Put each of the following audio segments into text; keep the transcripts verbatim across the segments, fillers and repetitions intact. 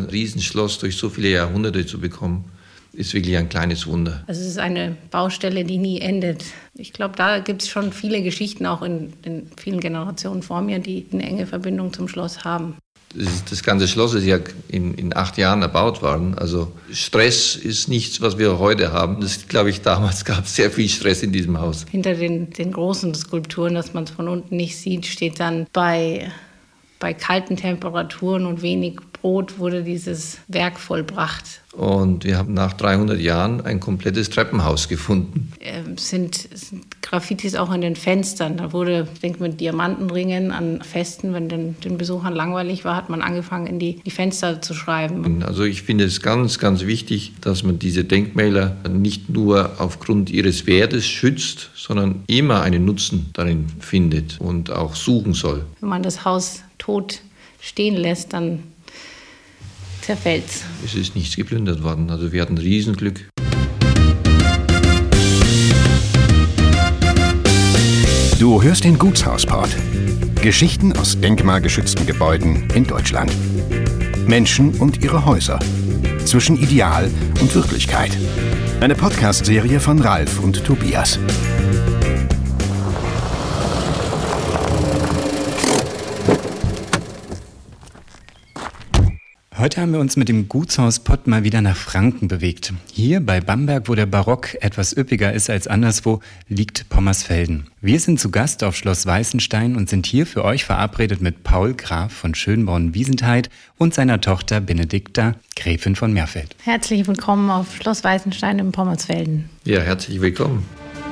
Riesenschloss durch so viele Jahrhunderte zu bekommen, ist wirklich ein kleines Wunder. Also es ist eine Baustelle, die nie endet. Ich glaube, da gibt es schon viele Geschichten, auch in den vielen Generationen vor mir, die eine enge Verbindung zum Schloss haben. Das, ist, das ganze Schloss ist ja in, in acht Jahren erbaut worden. Also Stress ist nichts, was wir heute haben. Das glaube ich, damals gab es sehr viel Stress in diesem Haus. Hinter den, den großen Skulpturen, dass man es von unten nicht sieht, steht dann bei, bei kalten Temperaturen und wenig Brot wurde dieses Werk vollbracht. Und wir haben nach dreihundert Jahren ein komplettes Treppenhaus gefunden. Es sind, sind Graffitis auch an den Fenstern. Da wurde, ich denke, mit Diamantenringen an Festen, wenn den, den Besuchern langweilig war, hat man angefangen, in die, die Fenster zu schreiben. Also ich finde es ganz, ganz wichtig, dass man diese Denkmäler nicht nur aufgrund ihres Wertes schützt, sondern immer einen Nutzen darin findet und auch suchen soll. Wenn man das Haus tot stehen lässt, dann zerfällt's. Es ist nichts geplündert worden, also wir hatten Riesenglück. Du hörst den Gutshauspod. Geschichten aus denkmalgeschützten Gebäuden in Deutschland. Menschen und ihre Häuser. Zwischen Ideal und Wirklichkeit. Eine Podcast-Serie von Ralf und Tobias. Heute haben wir uns mit dem Gutshauspod mal wieder nach Franken bewegt. Hier bei Bamberg, wo der Barock etwas üppiger ist als anderswo, liegt Pommersfelden. Wir sind zu Gast auf Schloss Weißenstein und sind hier für euch verabredet mit Paul Graf von Schönborn-Wiesenthait und seiner Tochter Benedikta, Gräfin von Merfeld. Herzlich willkommen auf Schloss Weißenstein in Pommersfelden. Ja, herzlich willkommen.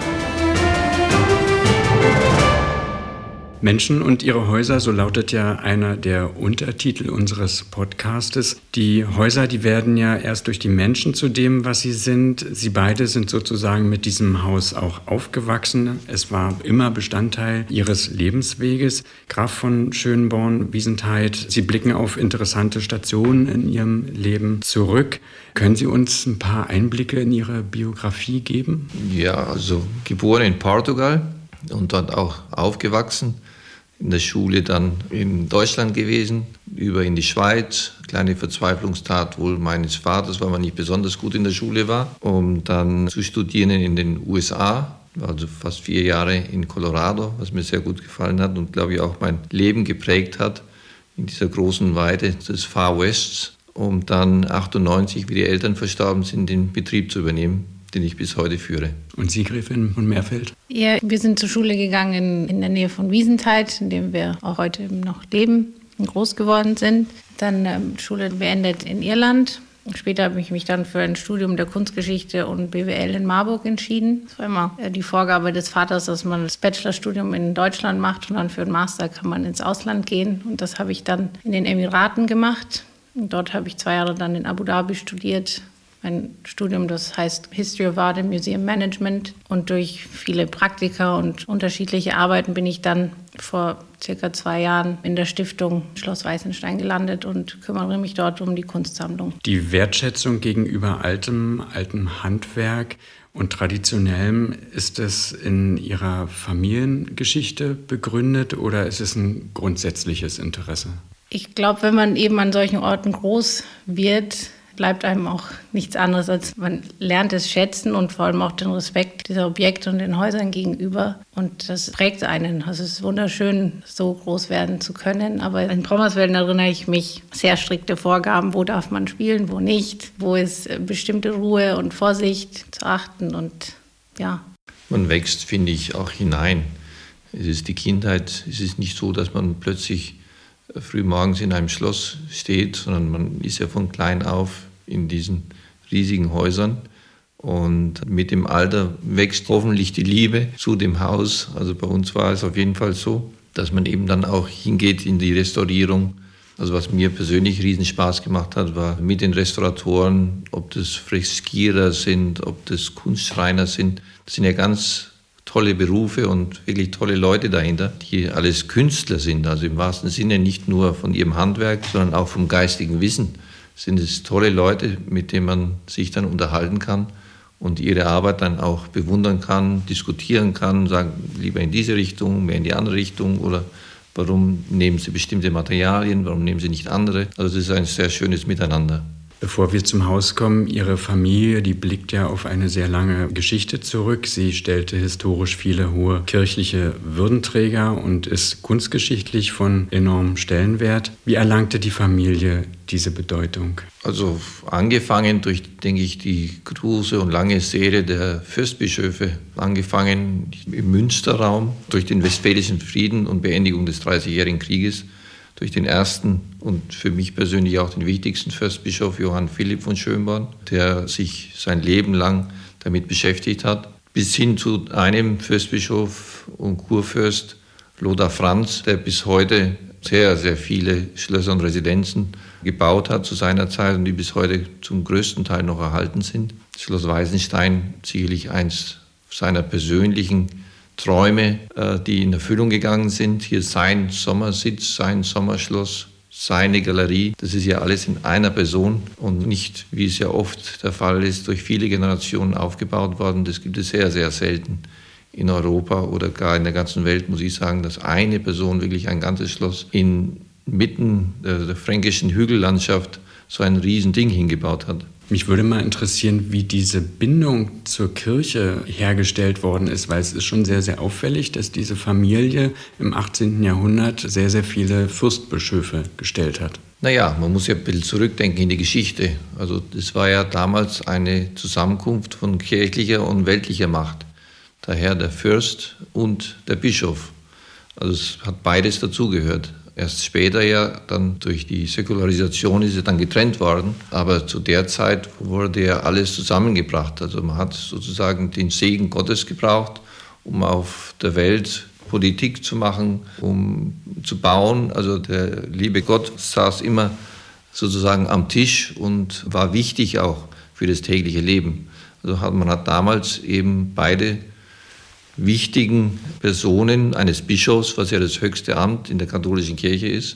Menschen und ihre Häuser, so lautet ja einer der Untertitel unseres Podcastes. Die Häuser, die werden ja erst durch die Menschen zu dem, was sie sind. Sie beide sind sozusagen mit diesem Haus auch aufgewachsen. Es war immer Bestandteil ihres Lebensweges. Graf von Schönborn-Wiesenthait, Sie blicken auf interessante Stationen in Ihrem Leben zurück. Können Sie uns ein paar Einblicke in Ihre Biografie geben? Ja, also geboren in Portugal und dort auch aufgewachsen. In der Schule dann in Deutschland gewesen, über in die Schweiz. Kleine Verzweiflungstat wohl meines Vaters, weil man nicht besonders gut in der Schule war, um dann zu studieren in den U S A. Also fast vier Jahre in Colorado, was mir sehr gut gefallen hat und glaube ich auch mein Leben geprägt hat in dieser großen Weite des Far Wests, um dann achtundneunzig, wie die Eltern verstorben sind, den Betrieb zu übernehmen, den ich bis heute führe. Und Sie, Gräfin von Merfeld? Ja, wir sind zur Schule gegangen in der Nähe von Wiesenthait, in dem wir auch heute noch leben und groß geworden sind. Dann ähm, Schule beendet in Irland. Später habe ich mich dann für ein Studium der Kunstgeschichte und B W L in Marburg entschieden. Das war immer die Vorgabe des Vaters, dass man das Bachelorstudium in Deutschland macht und dann für den Master kann man ins Ausland gehen. Und das habe ich dann in den Emiraten gemacht. Und dort habe ich zwei Jahre dann in Abu Dhabi studiert. Ein Studium, das heißt History of Art and Museum Management. Und durch viele Praktika und unterschiedliche Arbeiten bin ich dann vor circa zwei Jahren in der Stiftung Schloss Weißenstein gelandet und kümmere mich dort um die Kunstsammlung. Die Wertschätzung gegenüber altem, altem Handwerk und traditionellem, ist es in Ihrer Familiengeschichte begründet oder ist es ein grundsätzliches Interesse? Ich glaube, wenn man eben an solchen Orten groß wird, bleibt einem auch nichts anderes, als man lernt es schätzen und vor allem auch den Respekt dieser Objekte und den Häusern gegenüber. Und das prägt einen. Also es ist wunderschön, so groß werden zu können. Aber in Pommersfelden erinnere ich mich, sehr strikte Vorgaben, wo darf man spielen, wo nicht, wo ist bestimmte Ruhe und Vorsicht zu achten. Und ja. Man wächst, finde ich, auch hinein. Es ist die Kindheit. Es ist nicht so, dass man plötzlich früh morgens in einem Schloss steht, sondern man ist ja von klein auf in diesen riesigen Häusern. Und mit dem Alter wächst hoffentlich die Liebe zu dem Haus. Also bei uns war es auf jeden Fall so, dass man eben dann auch hingeht in die Restaurierung. Also was mir persönlich riesen Spaß gemacht hat, war mit den Restauratoren, ob das Freskierer sind, ob das Kunstschreiner sind. Das sind ja ganz tolle Berufe und wirklich tolle Leute dahinter, die alles Künstler sind. Also im wahrsten Sinne nicht nur von ihrem Handwerk, sondern auch vom geistigen Wissen. Sind es tolle Leute, mit denen man sich dann unterhalten kann und ihre Arbeit dann auch bewundern kann, diskutieren kann, sagen, lieber in diese Richtung, mehr in die andere Richtung oder Warum nehmen Sie bestimmte Materialien, warum nehmen Sie nicht andere? Also es ist ein sehr schönes Miteinander. Bevor wir zum Haus kommen, Ihre Familie, die blickt ja auf eine sehr lange Geschichte zurück. Sie stellte historisch viele hohe kirchliche Würdenträger und ist kunstgeschichtlich von enormem Stellenwert. Wie erlangte die Familie diese Bedeutung? Also angefangen durch, denke ich, die große und lange Serie der Fürstbischöfe, angefangen im Münsterraum, durch den Westfälischen Frieden und Beendigung des Dreißigjährigen Krieges, durch den ersten und für mich persönlich auch den wichtigsten Fürstbischof Johann Philipp von Schönborn, der sich sein Leben lang damit beschäftigt hat, bis hin zu einem Fürstbischof und Kurfürst Lothar Franz, der bis heute sehr, sehr viele Schlösser und Residenzen gebaut hat zu seiner Zeit und die bis heute zum größten Teil noch erhalten sind. Schloss Weißenstein, sicherlich eins seiner persönlichen Träume, die in Erfüllung gegangen sind. Hier sein Sommersitz, sein Sommerschloss, seine Galerie. Das ist ja alles in einer Person und nicht, wie es ja oft der Fall ist, durch viele Generationen aufgebaut worden. Das gibt es sehr, sehr selten in Europa oder gar in der ganzen Welt, muss ich sagen, dass eine Person wirklich ein ganzes Schloss inmitten der, der fränkischen Hügellandschaft so ein Riesending hingebaut hat. Mich würde mal interessieren, wie diese Bindung zur Kirche hergestellt worden ist, weil es ist schon sehr, sehr auffällig, dass diese Familie im achtzehnten Jahrhundert sehr, sehr viele Fürstbischöfe gestellt hat. Naja, man muss ja ein bisschen zurückdenken in die Geschichte. Also das war ja damals eine Zusammenkunft von kirchlicher und weltlicher Macht. Daher der Fürst und der Bischof. Also es hat beides dazugehört. Erst später ja, dann durch die Säkularisation ist es dann getrennt worden. Aber zu der Zeit wurde ja alles zusammengebracht. Also man hat sozusagen den Segen Gottes gebraucht, um auf der Welt Politik zu machen, um zu bauen. Also der liebe Gott saß immer sozusagen am Tisch und war wichtig auch für das tägliche Leben. Also hat, man hat damals eben beide wichtigen Personen eines Bischofs, was ja das höchste Amt in der katholischen Kirche ist,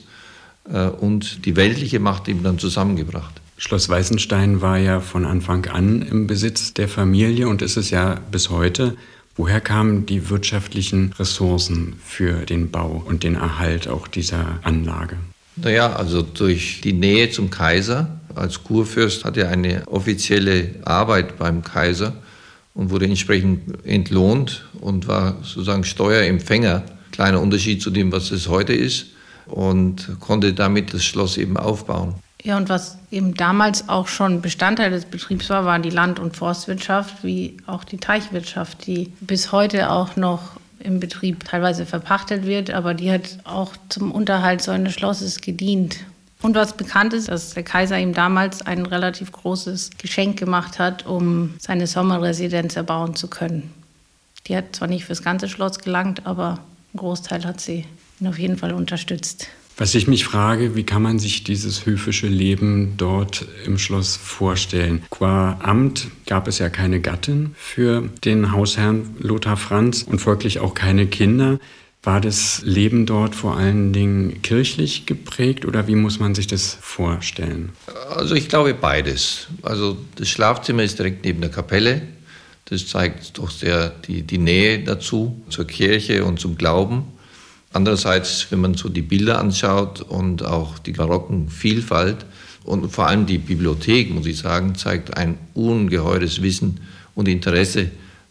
und die weltliche Macht eben dann zusammengebracht. Schloss Weißenstein war ja von Anfang an im Besitz der Familie und ist es ja bis heute. Woher kamen die wirtschaftlichen Ressourcen für den Bau und den Erhalt auch dieser Anlage? Naja, also durch die Nähe zum Kaiser. Als Kurfürst hat er eine offizielle Arbeit beim Kaiser und wurde entsprechend entlohnt und war sozusagen Steuerempfänger. Kleiner Unterschied zu dem, was es heute ist, und konnte damit das Schloss eben aufbauen. Ja, und was eben damals auch schon Bestandteil des Betriebs war, war die Land- und Forstwirtschaft, wie auch die Teichwirtschaft, die bis heute auch noch im Betrieb teilweise verpachtet wird, aber die hat auch zum Unterhalt so eines Schlosses gedient. Und was bekannt ist, dass der Kaiser ihm damals ein relativ großes Geschenk gemacht hat, um seine Sommerresidenz erbauen zu können. Die hat zwar nicht fürs ganze Schloss gelangt, aber ein Großteil hat sie ihn auf jeden Fall unterstützt. Was ich mich frage, wie kann man sich dieses höfische Leben dort im Schloss vorstellen? Qua Amt gab es ja keine Gattin für den Hausherrn Lothar Franz und folglich auch keine Kinder. War das Leben dort vor allen Dingen kirchlich geprägt oder wie muss man sich das vorstellen? Also ich glaube beides. Also das Schlafzimmer ist direkt neben der Kapelle. Das zeigt doch sehr die, die Nähe dazu, zur Kirche und zum Glauben. Andererseits, wenn man so die Bilder anschaut und auch die barocken Vielfalt und vor allem die Bibliothek, muss ich sagen, zeigt ein ungeheures Wissen und Interesse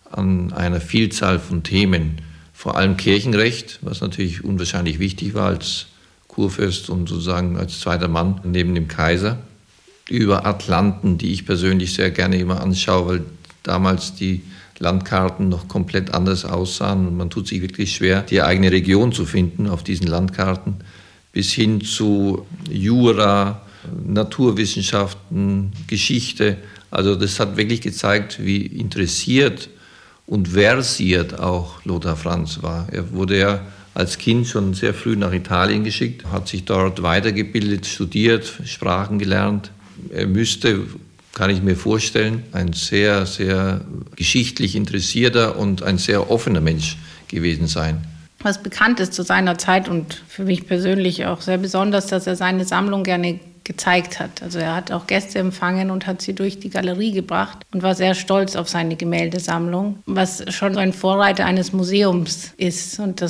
an einer Vielzahl von Themen. Vor allem Kirchenrecht, was natürlich unwahrscheinlich wichtig war als Kurfürst und sozusagen als zweiter Mann neben dem Kaiser. Über Atlanten, die ich persönlich sehr gerne immer anschaue, weil damals die Landkarten noch komplett anders aussahen und man tut sich wirklich schwer, die eigene Region zu finden auf diesen Landkarten, bis hin zu Jura, Naturwissenschaften, Geschichte. Also das hat wirklich gezeigt, wie interessiert und versiert auch Lothar Franz war. Er wurde ja als Kind schon sehr früh nach Italien geschickt, hat sich dort weitergebildet, studiert, Sprachen gelernt. Er müsste, kann ich mir vorstellen, ein sehr, sehr geschichtlich interessierter und ein sehr offener Mensch gewesen sein. Was bekannt ist zu seiner Zeit und für mich persönlich auch sehr besonders, dass er seine Sammlung gerne gezeigt hat. Also er hat auch Gäste empfangen und hat sie durch die Galerie gebracht und war sehr stolz auf seine Gemäldesammlung, was schon ein Vorreiter eines Museums ist. Und das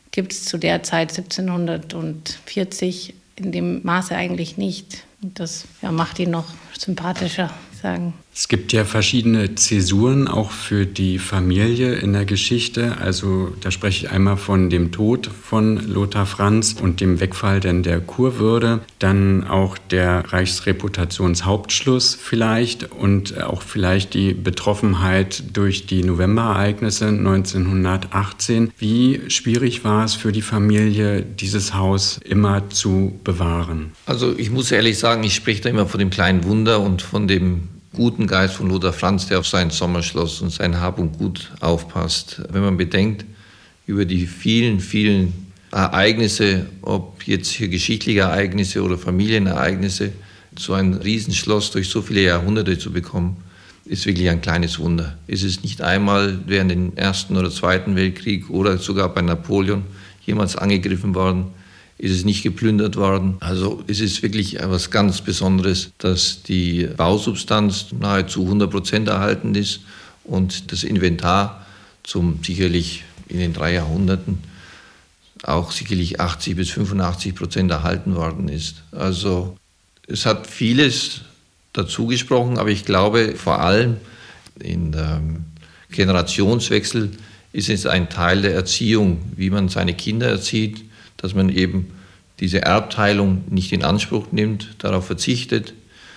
gibt es zu der Zeit siebzehnhundertvierzig in dem Maße eigentlich nicht. Und das ja, macht ihn noch sympathischer, sagen. Es gibt ja verschiedene Zäsuren auch für die Familie in der Geschichte. Also da spreche ich einmal von dem Tod von Lothar Franz und dem Wegfall denn der Kurwürde. Dann auch der Reichsreputationshauptschluss vielleicht und auch vielleicht die Betroffenheit durch die Novemberereignisse neunzehnhundertachtzehn. Wie schwierig war es für die Familie, dieses Haus immer zu bewahren? Also ich muss ehrlich sagen, ich spreche da immer von dem kleinen Wunder und von dem guten Geist von Lothar Franz, der auf sein Sommerschloss und sein Hab und Gut aufpasst. Wenn man bedenkt, über die vielen, vielen Ereignisse, ob jetzt hier geschichtliche Ereignisse oder Familienereignisse, so ein Riesenschloss durch so viele Jahrhunderte zu bekommen, ist wirklich ein kleines Wunder. Es ist nicht einmal während dem Ersten oder Zweiten Weltkrieg oder sogar bei Napoleon jemals angegriffen worden. Ist es nicht geplündert worden. Also es ist wirklich etwas ganz Besonderes, dass die Bausubstanz nahezu hundert Prozent erhalten ist und das Inventar zum sicherlich in den drei Jahrhunderten auch sicherlich achtzig bis fünfundachtzig Prozent erhalten worden ist. Also es hat vieles dazu gesprochen, aber ich glaube vor allem in dem Generationswechsel ist es ein Teil der Erziehung, wie man seine Kinder erzieht, dass man eben diese Erbteilung nicht in Anspruch nimmt, darauf verzichtet.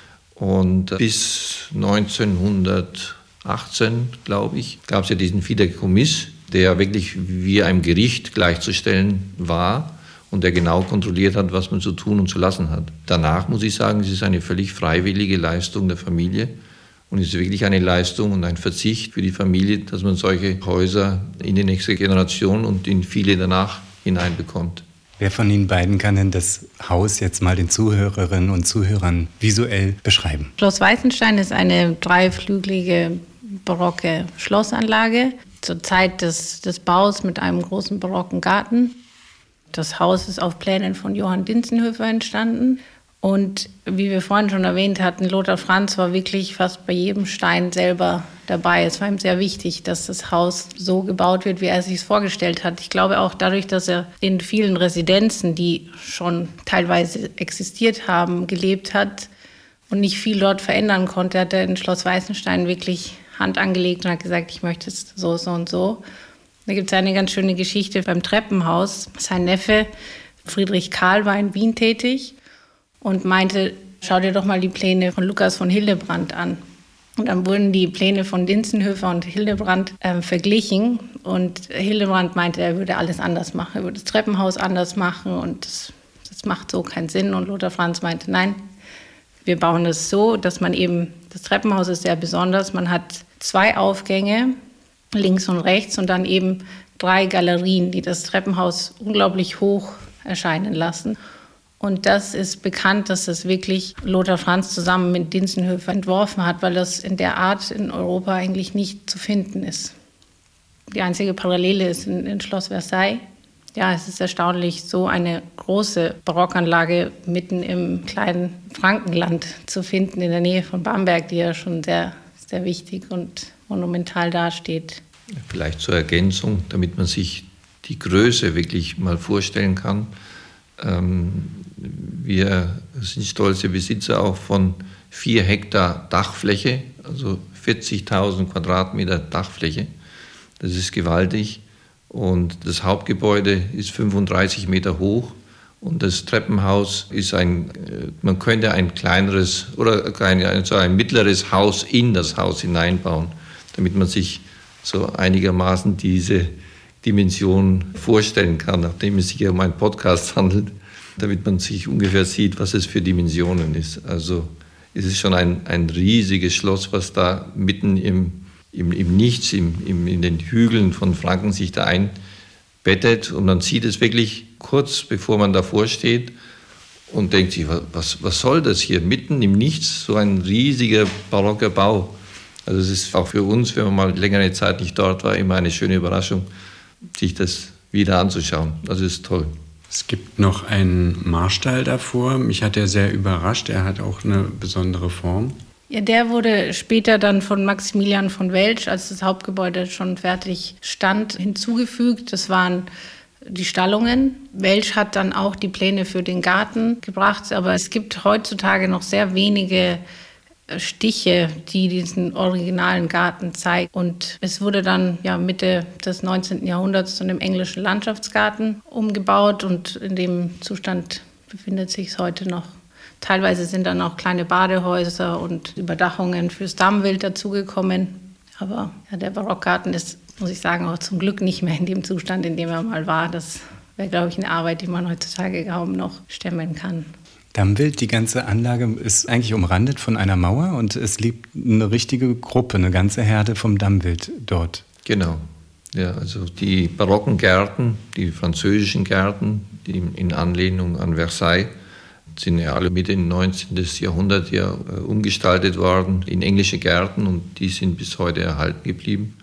Und bis neunzehnhundertachtzehn, glaube ich, gab es ja diesen Fideikommiss, der wirklich wie einem Gericht gleichzustellen war und der genau kontrolliert hat, was man zu tun und zu lassen hat. Danach muss ich sagen, es ist eine völlig freiwillige Leistung der Familie und es ist wirklich eine Leistung und ein Verzicht für die Familie, dass man solche Häuser in die nächste Generation und in viele danach hineinbekommt. Wer von Ihnen beiden kann denn das Haus jetzt mal den Zuhörerinnen und Zuhörern visuell beschreiben? Schloss Weißenstein ist eine dreiflügelige barocke Schlossanlage zur Zeit des, des Baus mit einem großen barocken Garten. Das Haus ist auf Plänen von Johann Dinsenhöfer entstanden. Und wie wir vorhin schon erwähnt hatten, Lothar Franz war wirklich fast bei jedem Stein selber dabei. Es war ihm sehr wichtig, dass das Haus so gebaut wird, wie er es sich vorgestellt hat. Ich glaube auch dadurch, dass er in vielen Residenzen, die schon teilweise existiert haben, gelebt hat und nicht viel dort verändern konnte, hat er in Schloss Weißenstein wirklich Hand angelegt und hat gesagt, ich möchte es so, so und so. Da gibt es eine ganz schöne Geschichte beim Treppenhaus. Sein Neffe Friedrich Karl war in Wien tätig und meinte, schau dir doch mal die Pläne von Lukas von Hildebrandt an. Und dann wurden die Pläne von Dinsenhöfer und Hildebrandt äh, verglichen. Und Hildebrandt meinte, er würde alles anders machen. Er würde das Treppenhaus anders machen und das, das macht so keinen Sinn. Und Lothar Franz meinte, nein, wir bauen es so, dass man eben, das Treppenhaus ist sehr besonders. Man hat zwei Aufgänge, links und rechts, und dann eben drei Galerien, die das Treppenhaus unglaublich hoch erscheinen lassen. Und das ist bekannt, dass das wirklich Lothar Franz zusammen mit Dinsenhöfer entworfen hat, weil das in der Art in Europa eigentlich nicht zu finden ist. Die einzige Parallele ist in, in Schloss Versailles. Ja, es ist erstaunlich, so eine große Barockanlage mitten im kleinen Frankenland zu finden, in der Nähe von Bamberg, die ja schon sehr, sehr wichtig und monumental dasteht. Vielleicht zur Ergänzung, damit man sich die Größe wirklich mal vorstellen kann. Wir sind stolze Besitzer auch von vier Hektar Dachfläche, also vierzigtausend Quadratmeter Dachfläche. Das ist gewaltig. Und das Hauptgebäude ist fünfunddreißig Meter hoch. Und das Treppenhaus ist ein, man könnte ein kleineres oder ein, so ein mittleres Haus in das Haus hineinbauen, damit man sich so einigermaßen diese Dimension vorstellen kann, nachdem es sich ja um einen Podcast handelt, damit man sich ungefähr sieht, was es für Dimensionen ist. Also es ist schon ein, ein riesiges Schloss, was da mitten im, im, im Nichts, im, im, in den Hügeln von Franken sich da einbettet. Und man sieht es wirklich kurz, bevor man davor steht und denkt sich, was, was soll das hier? Mitten im Nichts, so ein riesiger barocker Bau. Also es ist auch für uns, wenn man mal längere Zeit nicht dort war, immer eine schöne Überraschung, sich das wieder anzuschauen. Also es ist toll. Es gibt noch einen Marstall davor. Mich hat er sehr überrascht. Er hat auch eine besondere Form. Ja, der wurde später dann von Maximilian von Welsch, als das Hauptgebäude schon fertig stand, hinzugefügt. Das waren die Stallungen. Welsch hat dann auch die Pläne für den Garten gebracht, aber es gibt heutzutage noch sehr wenige Stiche, die diesen originalen Garten zeigen. Und es wurde dann ja Mitte des neunzehnten Jahrhunderts zu einem englischen Landschaftsgarten umgebaut und in dem Zustand befindet sich es heute noch. Teilweise sind dann auch kleine Badehäuser und Überdachungen fürs Dammwild dazugekommen. Aber ja, der Barockgarten ist, muss ich sagen, auch zum Glück nicht mehr in dem Zustand, in dem er mal war. Das wäre, glaube ich, eine Arbeit, die man heutzutage kaum noch stemmen kann. Dammwild, die ganze Anlage ist eigentlich umrandet von einer Mauer und es lebt eine richtige Gruppe, eine ganze Herde vom Dammwild dort. Genau. Ja, also die barocken Gärten, die französischen Gärten, die in Anlehnung an Versailles, sind ja alle Mitte des neunzehnten Jahrhunderts ja umgestaltet worden in englische Gärten und die sind bis heute erhalten geblieben.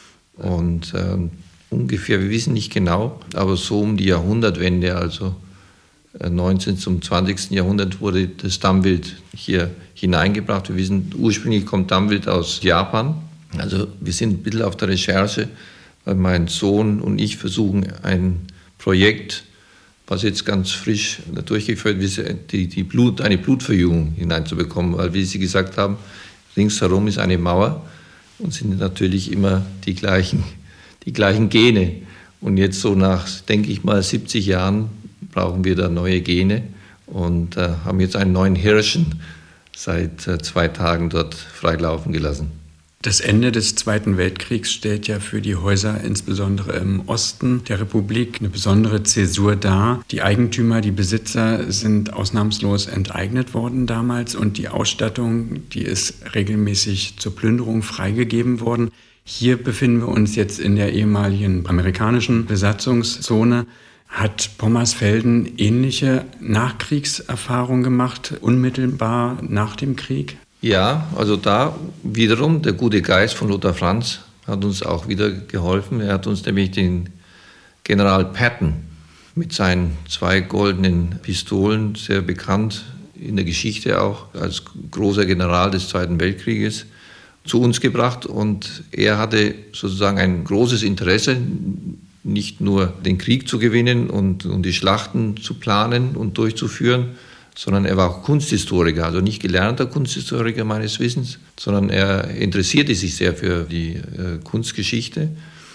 Und äh, ungefähr, wir wissen nicht genau, aber so um die Jahrhundertwende, also neunzehnten zum zwanzigsten Jahrhundert, wurde das Dammwild hier hineingebracht. Wir wissen, ursprünglich kommt Dammwild aus Japan. Also wir sind ein bisschen auf der Recherche, weil mein Sohn und ich versuchen ein Projekt, was jetzt ganz frisch durchgeführt wird, die, die Blut, eine Blutverjüngung hineinzubekommen. Weil, wie Sie gesagt haben, ringsherum ist eine Mauer und sind natürlich immer die gleichen, die gleichen Gene. Und jetzt so nach, denke ich mal, siebzig Jahren brauchen wir da neue Gene und äh, haben jetzt einen neuen Hirschen seit äh, zwei Tagen dort freilaufen gelassen. Das Ende des Zweiten Weltkriegs stellt ja für die Häuser insbesondere im Osten der Republik eine besondere Zäsur dar. Die Eigentümer, die Besitzer sind ausnahmslos enteignet worden damals und die Ausstattung, die ist regelmäßig zur Plünderung freigegeben worden. Hier befinden wir uns jetzt in der ehemaligen amerikanischen Besatzungszone. Hat Pommersfelden ähnliche Nachkriegserfahrungen gemacht, unmittelbar nach dem Krieg? Ja, also da wiederum der gute Geist von Lothar Franz hat uns auch wieder geholfen. Er hat uns nämlich den General Patton mit seinen zwei goldenen Pistolen, sehr bekannt in der Geschichte auch, als großer General des Zweiten Weltkrieges, zu uns gebracht. Und er hatte sozusagen ein großes Interesse, nicht nur den Krieg zu gewinnen und, und die Schlachten zu planen und durchzuführen, sondern er war auch Kunsthistoriker, also nicht gelernter Kunsthistoriker meines Wissens, sondern er interessierte sich sehr für die äh, Kunstgeschichte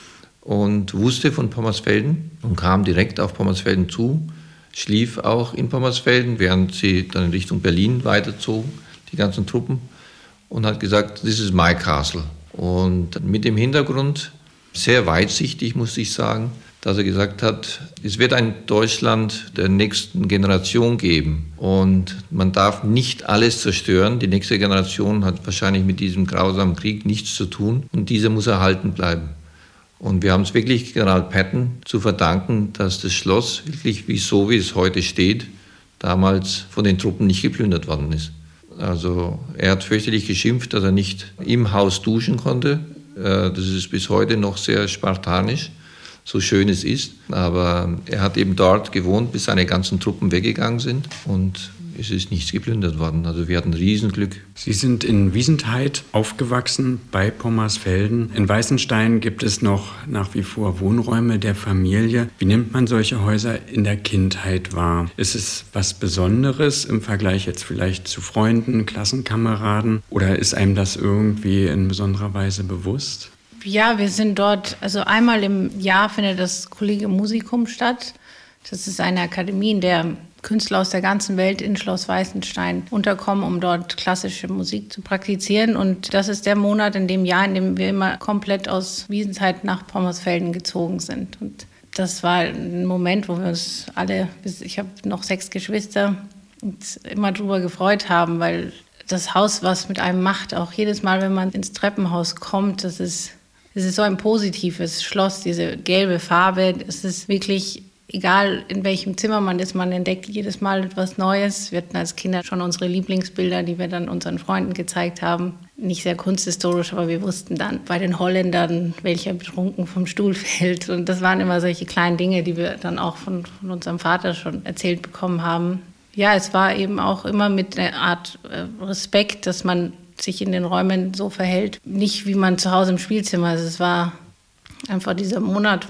und wusste von Pommersfelden und kam direkt auf Pommersfelden zu, schlief auch in Pommersfelden, während sie dann in Richtung Berlin weiterzogen, die ganzen Truppen, und hat gesagt, this is my castle. Und mit dem Hintergrund, sehr weitsichtig, muss ich sagen, dass er gesagt hat, es wird ein Deutschland der nächsten Generation geben und man darf nicht alles zerstören. Die nächste Generation hat wahrscheinlich mit diesem grausamen Krieg nichts zu tun und dieser muss erhalten bleiben. Und wir haben es wirklich General Patton zu verdanken, dass das Schloss wirklich wie so, wie es heute steht, damals von den Truppen nicht geplündert worden ist. Also er hat fürchterlich geschimpft, dass er nicht im Haus duschen konnte. Das ist bis heute noch sehr spartanisch, so schön es ist. Aber er hat eben dort gewohnt, bis seine ganzen Truppen weggegangen sind. Und es ist nichts geplündert worden. Also wir hatten Riesenglück. Sie sind in Wiesentheid aufgewachsen, bei Pommersfelden. In Weißenstein gibt es noch nach wie vor Wohnräume der Familie. Wie nimmt man solche Häuser in der Kindheit wahr? Ist es was Besonderes im Vergleich jetzt vielleicht zu Freunden, Klassenkameraden? Oder ist einem das irgendwie in besonderer Weise bewusst? Ja, wir sind dort, also einmal im Jahr findet das Collegium Musicum statt. Das ist eine Akademie, in der Künstler aus der ganzen Welt in Schloss Weißenstein unterkommen, um dort klassische Musik zu praktizieren. Und das ist der Monat in dem Jahr, in dem wir immer komplett aus Wiesentheid nach Pommersfelden gezogen sind. Und das war ein Moment, wo wir uns alle, ich habe noch sechs Geschwister, uns immer drüber gefreut haben, weil das Haus was mit einem macht, auch jedes Mal, wenn man ins Treppenhaus kommt, das ist, das ist so ein positives Schloss, diese gelbe Farbe, es ist wirklich... Egal in welchem Zimmer man ist, man entdeckt jedes Mal etwas Neues. Wir hatten als Kinder schon unsere Lieblingsbilder, die wir dann unseren Freunden gezeigt haben. Nicht sehr kunsthistorisch, aber wir wussten dann bei den Holländern, welcher betrunken vom Stuhl fällt. Und das waren immer solche kleinen Dinge, die wir dann auch von, von unserem Vater schon erzählt bekommen haben. Ja, es war eben auch immer mit einer Art Respekt, dass man sich in den Räumen so verhält. Nicht wie man zu Hause im Spielzimmer. Also es war einfach, dieser Monat war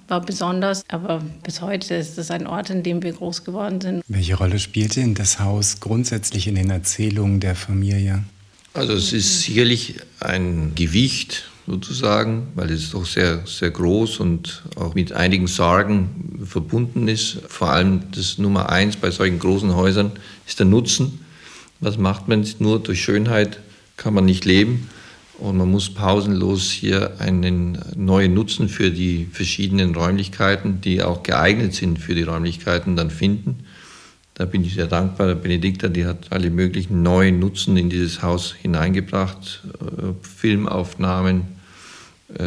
war besonders. Aber bis heute ist es ein Ort, in dem wir groß geworden sind. Welche Rolle spielt denn das Haus grundsätzlich in den Erzählungen der Familie? Also es ist sicherlich ein Gewicht sozusagen, weil es doch sehr, sehr groß und auch mit einigen Sorgen verbunden ist. Vor allem das Nummer eins bei solchen großen Häusern ist der Nutzen. Was macht man? Nur durch Schönheit kann man nicht leben. Und man muss pausenlos hier einen neuen Nutzen für die verschiedenen Räumlichkeiten, die auch geeignet sind für die Räumlichkeiten, dann finden. Da bin ich sehr dankbar. Der Benedikta, die hat alle möglichen neuen Nutzen in dieses Haus hineingebracht. Äh, Filmaufnahmen äh,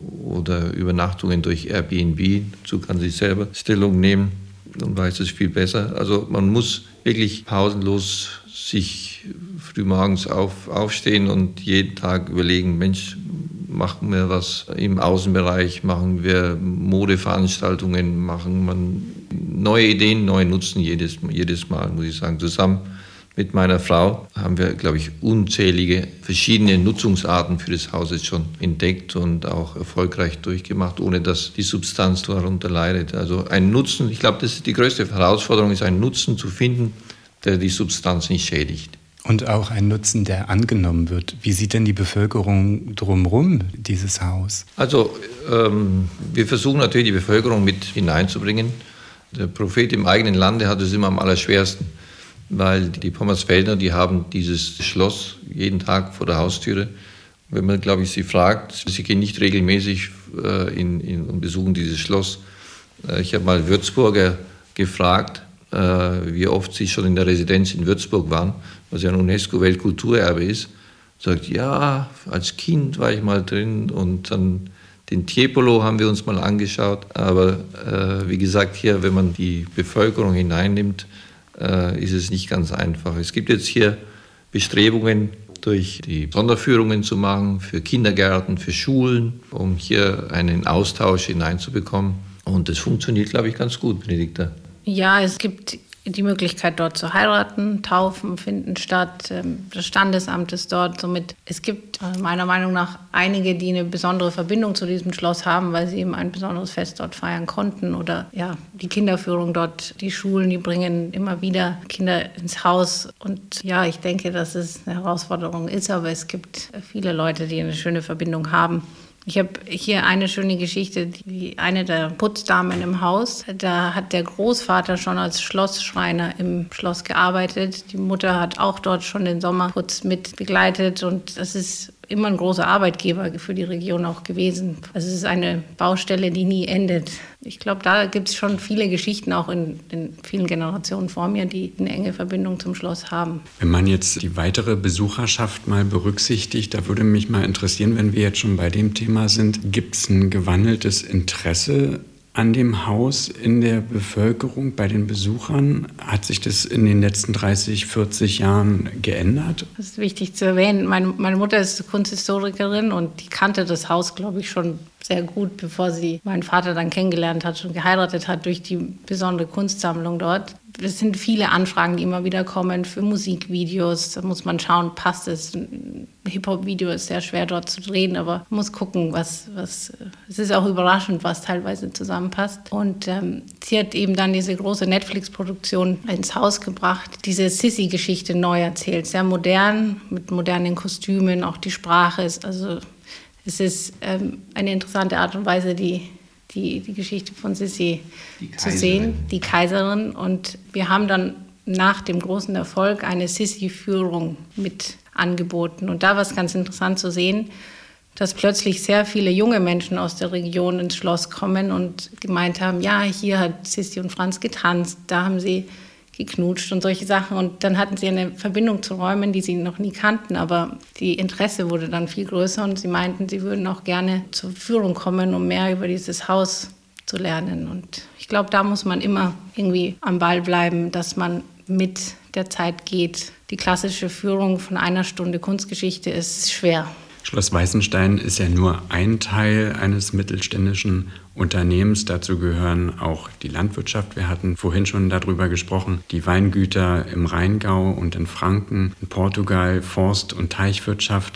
oder Übernachtungen durch Airbnb. Dazu kann sie selber Stellung nehmen und weiß es viel besser. Also man muss wirklich pausenlos sich frühmorgens auf, aufstehen und jeden Tag überlegen, Mensch, machen wir was im Außenbereich, machen wir Modeveranstaltungen, machen man neue Ideen, neue Nutzen jedes, jedes Mal, muss ich sagen. Zusammen mit meiner Frau haben wir, glaube ich, unzählige verschiedene Nutzungsarten für das Haus jetzt schon entdeckt und auch erfolgreich durchgemacht, ohne dass die Substanz darunter leidet. Also ein Nutzen, ich glaube, das ist die größte Herausforderung, ist einen Nutzen zu finden, der die Substanz nicht schädigt. Und auch ein Nutzen, der angenommen wird. Wie sieht denn die Bevölkerung drumherum dieses Haus? Also ähm, wir versuchen natürlich die Bevölkerung mit hineinzubringen. Der Prophet im eigenen Lande hat es immer am allerschwersten, weil die Pommersfeldner, die haben dieses Schloss jeden Tag vor der Haustüre. Wenn man, glaube ich, sie fragt, sie gehen nicht regelmäßig äh, in, in, und besuchen dieses Schloss. Äh, ich habe mal Würzburger gefragt, äh, wie oft sie schon in der Residenz in Würzburg waren, was ja ein UNESCO-Weltkulturerbe ist. Sagt, ja, als Kind war ich mal drin und dann den Tiepolo haben wir uns mal angeschaut. Aber äh, wie gesagt, hier, wenn man die Bevölkerung hineinnimmt, äh, ist es nicht ganz einfach. Es gibt jetzt hier Bestrebungen, durch die Sonderführungen zu machen, für Kindergärten, für Schulen, um hier einen Austausch hineinzubekommen. Und das funktioniert, glaube ich, ganz gut, Benedikta. Ja, es gibt die Möglichkeit, dort zu heiraten. Taufen finden statt. Das Standesamt ist dort. Somit, es gibt meiner Meinung nach einige, die eine besondere Verbindung zu diesem Schloss haben, weil sie eben ein besonderes Fest dort feiern konnten. Oder ja, die Kinderführung dort, die Schulen, die bringen immer wieder Kinder ins Haus. Und ja, ich denke, dass es eine Herausforderung ist, aber es gibt viele Leute, die eine schöne Verbindung haben. Ich habe hier eine schöne Geschichte, die eine der Putzdamen im Haus, da hat der Großvater schon als Schlossschreiner im Schloss gearbeitet. Die Mutter hat auch dort schon den Sommerputz mit begleitet und das ist immer ein großer Arbeitgeber für die Region auch gewesen. Also es ist eine Baustelle, die nie endet. Ich glaube, da gibt es schon viele Geschichten auch in den vielen Generationen vor mir, die eine enge Verbindung zum Schloss haben. Wenn man jetzt die weitere Besucherschaft mal berücksichtigt, da würde mich mal interessieren, wenn wir jetzt schon bei dem Thema sind, gibt es ein gewandeltes Interesse an dem Haus in der Bevölkerung, bei den Besuchern? Hat sich das in den letzten dreißig, vierzig Jahren geändert? Das ist wichtig zu erwähnen. Meine, meine Mutter ist Kunsthistorikerin und die kannte das Haus, glaube ich, schon sehr gut, bevor sie meinen Vater dann kennengelernt hat und geheiratet hat durch die besondere Kunstsammlung dort. Es sind viele Anfragen, die immer wieder kommen für Musikvideos. Da muss man schauen, passt es. Ein Hip-Hop-Video ist sehr schwer dort zu drehen, aber man muss gucken, was, was es ist auch überraschend, was teilweise zusammenpasst. Und ähm, sie hat eben dann diese große Netflix-Produktion ins Haus gebracht, diese Sissi-Geschichte neu erzählt. Sehr modern, mit modernen Kostümen, auch die Sprache ist, also es ist ähm, eine interessante Art und Weise, die Die, die Geschichte von Sissi zu sehen, die Kaiserin. Und wir haben dann nach dem großen Erfolg eine Sissi-Führung mit angeboten. Und da war es ganz interessant zu sehen, dass plötzlich sehr viele junge Menschen aus der Region ins Schloss kommen und gemeint haben, ja, hier hat Sissi und Franz getanzt, da haben sie geknutscht und solche Sachen. Und dann hatten sie eine Verbindung zu Räumen, die sie noch nie kannten, aber die Interesse wurde dann viel größer und sie meinten, sie würden auch gerne zur Führung kommen, um mehr über dieses Haus zu lernen. Und ich glaube, da muss man immer irgendwie am Ball bleiben, dass man mit der Zeit geht. Die klassische Führung von einer Stunde Kunstgeschichte ist schwer. Schloss Weißenstein ist ja nur ein Teil eines mittelständischen Unternehmens. Dazu gehören auch die Landwirtschaft. Wir hatten vorhin schon darüber gesprochen. Die Weingüter im Rheingau und in Franken, in Portugal, Forst- und Teichwirtschaft.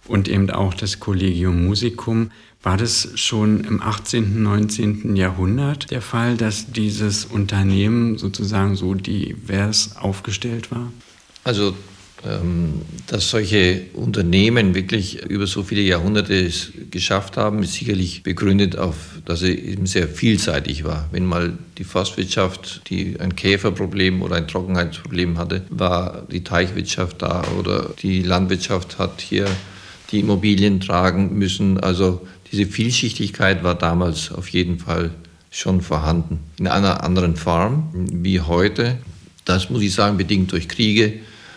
und eben auch das Collegium Musicum. War das schon im achtzehnten, neunzehnten Jahrhundert der Fall, dass dieses Unternehmen sozusagen so divers aufgestellt war? Also, ähm, dass solche Unternehmen wirklich über so viele Jahrhunderte es geschafft haben, ist sicherlich begründet auf, dass sie eben sehr vielseitig war. Wenn mal die Forstwirtschaft, die ein Käferproblem oder ein Trockenheitsproblem hatte, war die Teichwirtschaft da oder die Landwirtschaft hat hier die Immobilien tragen müssen. Also diese Vielschichtigkeit war damals auf jeden Fall schon vorhanden. In einer anderen Form wie heute. Das muss ich sagen, bedingt durch Kriege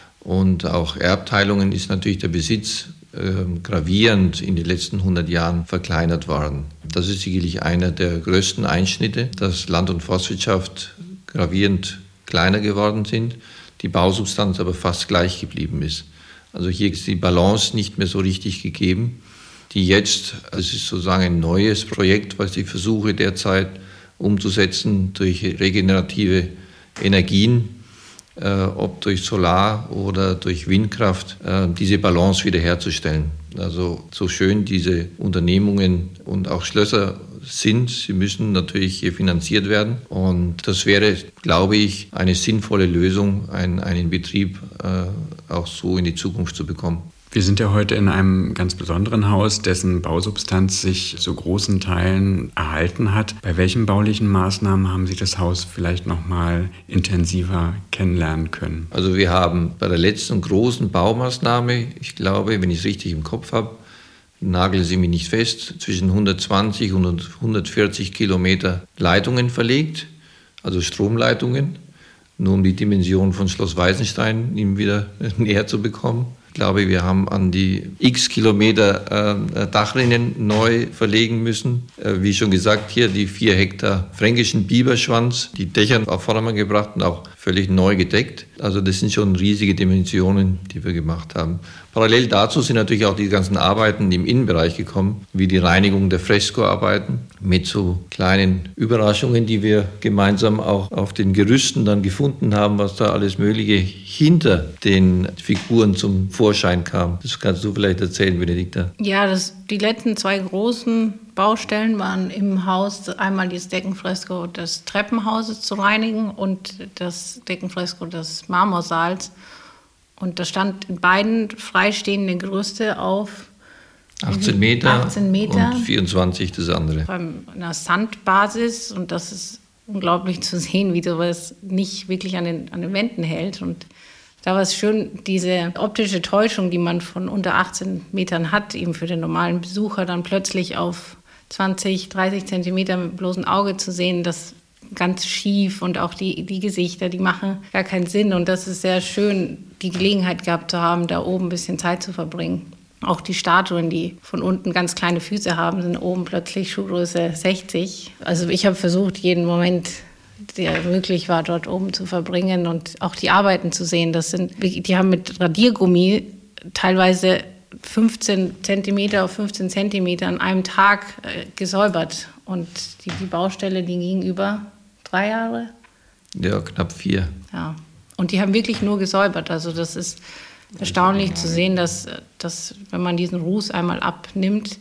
und auch Erbteilungen ist natürlich der Besitz äh, gravierend in den letzten hundert Jahren verkleinert worden. Das ist sicherlich einer der größten Einschnitte, dass Land- und Forstwirtschaft gravierend kleiner geworden sind, die Bausubstanz aber fast gleich geblieben ist. Also hier ist die Balance nicht mehr so richtig gegeben, die jetzt, es ist sozusagen ein neues Projekt, was ich versuche derzeit umzusetzen durch regenerative Energien, äh, ob durch Solar oder durch Windkraft, äh, diese Balance wiederherzustellen. Also so schön diese Unternehmungen und auch Schlösser sind, sie müssen natürlich hier finanziert werden. Und das wäre, glaube ich, eine sinnvolle Lösung, einen, einen Betrieb äh, auch so in die Zukunft zu bekommen. Wir sind ja heute in einem ganz besonderen Haus, dessen Bausubstanz sich zu großen Teilen erhalten hat. Bei welchen baulichen Maßnahmen haben Sie das Haus vielleicht noch mal intensiver kennenlernen können? Also wir haben bei der letzten großen Baumaßnahme, ich glaube, wenn ich es richtig im Kopf habe, nageln Sie mich nicht fest, zwischen hundertzwanzig und hundertvierzig Kilometer Leitungen verlegt, also Stromleitungen, nur um die Dimension von Schloss Weißenstein ihm wieder näher zu bekommen. Ich glaube, wir haben an die x Kilometer äh, Dachrinnen neu verlegen müssen. Äh, wie schon gesagt, hier die vier Hektar fränkischen Biberschwanz, die Dächer auf Vordermann gebracht und auch völlig neu gedeckt. Also das sind schon riesige Dimensionen, die wir gemacht haben. Parallel dazu sind natürlich auch die ganzen Arbeiten im Innenbereich gekommen, wie die Reinigung der Freskoarbeiten mit so kleinen Überraschungen, die wir gemeinsam auch auf den Gerüsten dann gefunden haben, was da alles Mögliche hinter den Figuren zum Vorschein kam. Das kannst du vielleicht erzählen, Benedikta. Ja, das, die letzten zwei großen Baustellen waren im Haus, einmal das Deckenfresko des Treppenhauses zu reinigen und das Deckenfresko des Marmorsaals. Und da stand in beiden freistehende Gerüste auf achtzehn Meter, achtzehn Meter und vierundzwanzig das andere. Auf einer Sandbasis und das ist unglaublich zu sehen, wie sowas nicht wirklich an den, an den Wänden hält. Und da war es schön, diese optische Täuschung, die man von unter achtzehn Metern hat, eben für den normalen Besucher, dann plötzlich auf zwanzig, dreißig Zentimeter mit bloßem Auge zu sehen, das ganz schief und auch die, die Gesichter, die machen gar keinen Sinn. Und das ist sehr schön, die Gelegenheit gehabt zu haben, da oben ein bisschen Zeit zu verbringen. Auch die Statuen, die von unten ganz kleine Füße haben, sind oben plötzlich Schuhgröße sechzig. Also ich habe versucht, jeden Moment, der möglich war, dort oben zu verbringen und auch die Arbeiten zu sehen. Das sind, die haben mit Radiergummi teilweise fünfzehn Zentimeter auf fünfzehn Zentimeter an einem Tag äh, gesäubert. Und die, die Baustelle, die ging über drei Jahre? Ja, knapp vier. Ja, und die haben wirklich nur gesäubert. Also das ist erstaunlich zu sehen, dass, dass wenn man diesen Ruß einmal abnimmt,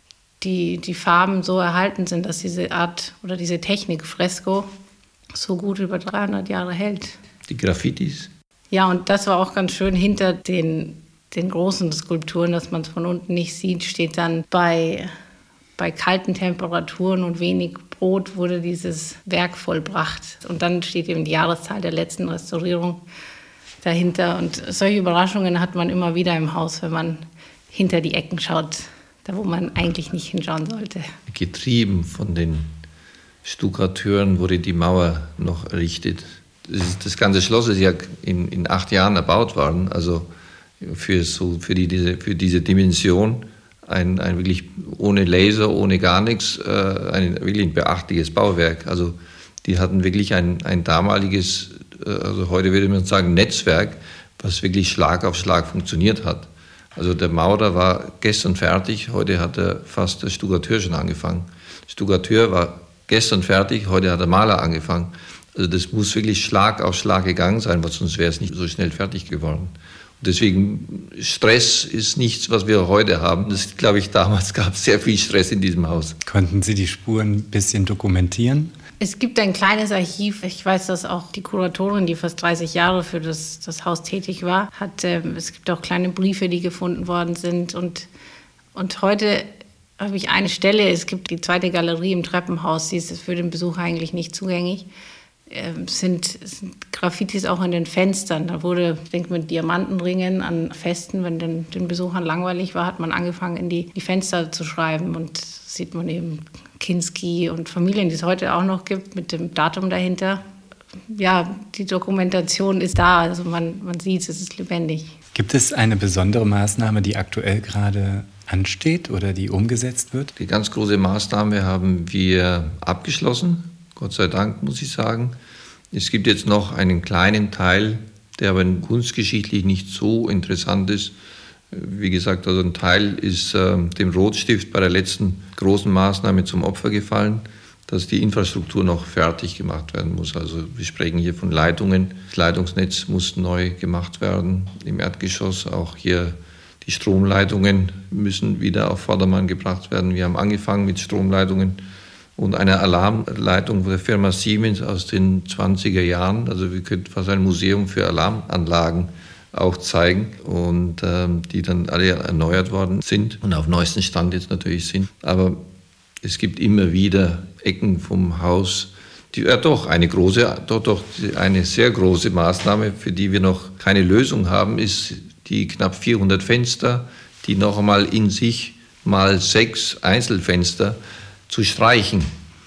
die, die Farben so erhalten sind, dass diese Art oder diese Technik Fresko so gut über dreihundert Jahre hält. Die Graffitis? Ja, und das war auch ganz schön hinter den, den großen Skulpturen, dass man es von unten nicht sieht, steht dann bei, bei kalten Temperaturen und wenig Brot wurde dieses Werk vollbracht. Und dann steht eben die Jahreszahl der letzten Restaurierung dahinter. Und solche Überraschungen hat man immer wieder im Haus, wenn man hinter die Ecken schaut, da wo man eigentlich nicht hinschauen sollte. Getrieben von den Stuckateuren wurde die Mauer noch errichtet. Das, ist, das ganze Schloss ist ja in, in acht Jahren erbaut worden, also für, so, für, die, diese, für diese Dimension ein, ein wirklich ohne Laser, ohne gar nichts, äh, ein wirklich ein beachtliches Bauwerk. Also die hatten wirklich ein, ein damaliges, äh, also heute würde man sagen Netzwerk, was wirklich Schlag auf Schlag funktioniert hat. Also der Maurer war gestern fertig, heute hat er fast der Stuckateur schon angefangen. Der Stuckateur war gestern fertig, heute hat der Maler angefangen. Also das muss wirklich Schlag auf Schlag gegangen sein, weil sonst wäre es nicht so schnell fertig geworden. Deswegen, Stress ist nichts, was wir heute haben. Das glaube ich, damals gab es sehr viel Stress in diesem Haus. Konnten Sie die Spuren ein bisschen dokumentieren? Es gibt ein kleines Archiv. Ich weiß, dass auch die Kuratorin, die fast dreißig Jahre für das, das Haus tätig war, hat, äh, es gibt auch kleine Briefe, die gefunden worden sind. Und, und heute habe ich eine Stelle, es gibt die zweite Galerie im Treppenhaus, die ist für den Besucher eigentlich nicht zugänglich. Es sind, sind Graffitis auch in den Fenstern. Da wurde, ich denke, mit Diamantenringen an Festen, wenn den, den Besuchern langweilig war, hat man angefangen, in die, die Fenster zu schreiben. Und sieht man eben Kinski und Familien, die es heute auch noch gibt, mit dem Datum dahinter. Ja, die Dokumentation ist da, also man, man sieht es, es ist lebendig. Gibt es eine besondere Maßnahme, die aktuell gerade ansteht oder die umgesetzt wird? Die ganz große Maßnahme haben wir abgeschlossen. Gott sei Dank, muss ich sagen. Es gibt jetzt noch einen kleinen Teil, der aber kunstgeschichtlich nicht so interessant ist. Wie gesagt, also ein Teil ist äh, dem Rotstift bei der letzten großen Maßnahme zum Opfer gefallen, dass die Infrastruktur noch fertig gemacht werden muss. Also wir sprechen hier von Leitungen. Das Leitungsnetz muss neu gemacht werden im Erdgeschoss. Auch hier die Stromleitungen müssen wieder auf Vordermann gebracht werden. Wir haben angefangen mit Stromleitungen und eine Alarmleitung der Firma Siemens aus den zwanziger Jahren. Also wir könnten fast ein Museum für Alarmanlagen auch zeigen und ähm, die dann alle erneuert worden sind und auf neuesten Stand jetzt natürlich sind. Aber es gibt immer wieder Ecken vom Haus, die ja doch eine große, doch, doch eine sehr große Maßnahme, für die wir noch keine Lösung haben, ist die knapp vierhundert Fenster, die noch einmal in sich mal sechs Einzelfenster zu streichen.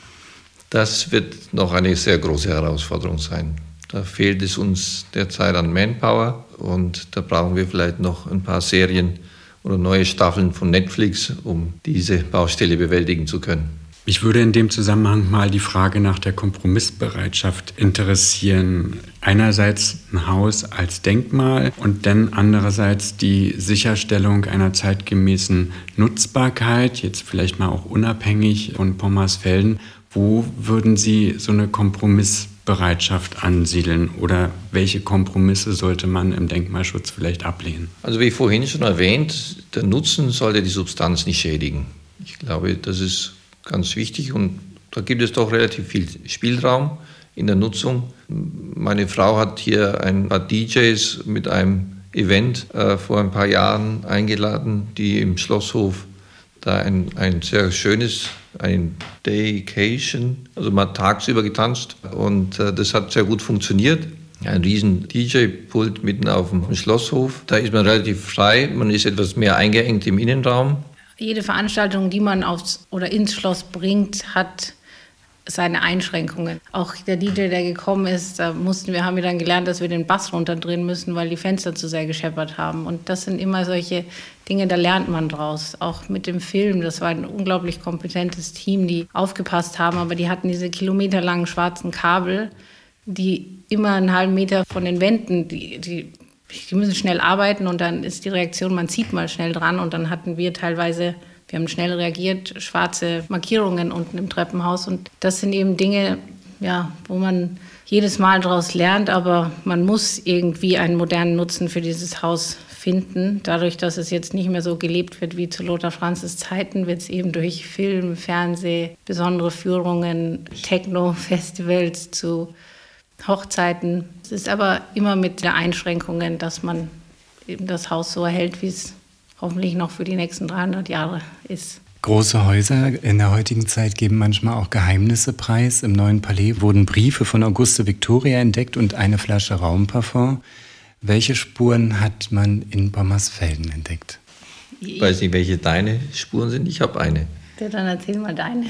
Das wird noch eine sehr große Herausforderung sein. Da fehlt es uns derzeit an Manpower und da brauchen wir vielleicht noch ein paar Serien oder neue Staffeln von Netflix, um diese Baustelle bewältigen zu können. Mich würde in dem Zusammenhang mal die Frage nach der Kompromissbereitschaft interessieren. Einerseits ein Haus als Denkmal und dann andererseits die Sicherstellung einer zeitgemäßen Nutzbarkeit, jetzt vielleicht mal auch unabhängig von Pommersfelden. Wo würden Sie so eine Kompromissbereitschaft ansiedeln oder welche Kompromisse sollte man im Denkmalschutz vielleicht ablehnen? Also wie vorhin schon erwähnt, der Nutzen sollte die Substanz nicht schädigen. Ich glaube, das ist ganz wichtig und da gibt es doch relativ viel Spielraum in der Nutzung. Meine Frau hat hier ein paar D Js mit einem Event äh, vor ein paar Jahren eingeladen, die im Schlosshof da ein, ein sehr schönes, ein Daycation, also mal tagsüber getanzt und äh, das hat sehr gut funktioniert. Ein riesen D J-Pult mitten auf dem Schlosshof. Da ist man relativ frei, man ist etwas mehr eingeengt im Innenraum. Jede Veranstaltung, die man aufs oder ins Schloss bringt, hat seine Einschränkungen. Auch der D J, der gekommen ist, da mussten wir, haben wir dann gelernt, dass wir den Bass runterdrehen müssen, weil die Fenster zu sehr gescheppert haben. Und das sind immer solche Dinge, da lernt man draus. Auch mit dem Film, das war ein unglaublich kompetentes Team, die aufgepasst haben, aber die hatten diese kilometerlangen schwarzen Kabel, die immer einen halben Meter von den Wänden, die, die Die müssen schnell arbeiten und dann ist die Reaktion, man zieht mal schnell dran und dann hatten wir teilweise, wir haben schnell reagiert, schwarze Markierungen unten im Treppenhaus und das sind eben Dinge, ja, wo man jedes Mal daraus lernt, aber man muss irgendwie einen modernen Nutzen für dieses Haus finden. Dadurch, dass es jetzt nicht mehr so gelebt wird wie zu Lothar Franzes Zeiten, wird es eben durch Film, Fernseh, besondere Führungen, Techno-Festivals zu Hochzeiten. Es ist aber immer mit der Einschränkungen, dass man eben das Haus so erhält, wie es hoffentlich noch für die nächsten dreihundert Jahre ist. Große Häuser in der heutigen Zeit geben manchmal auch Geheimnisse preis. Im Neuen Palais wurden Briefe von Auguste Victoria entdeckt und eine Flasche Raumparfum. Welche Spuren hat man in Pommersfelden entdeckt? Ich weiß nicht, welche deine Spuren sind. Ich habe eine. Ja, dann erzähl mal deine.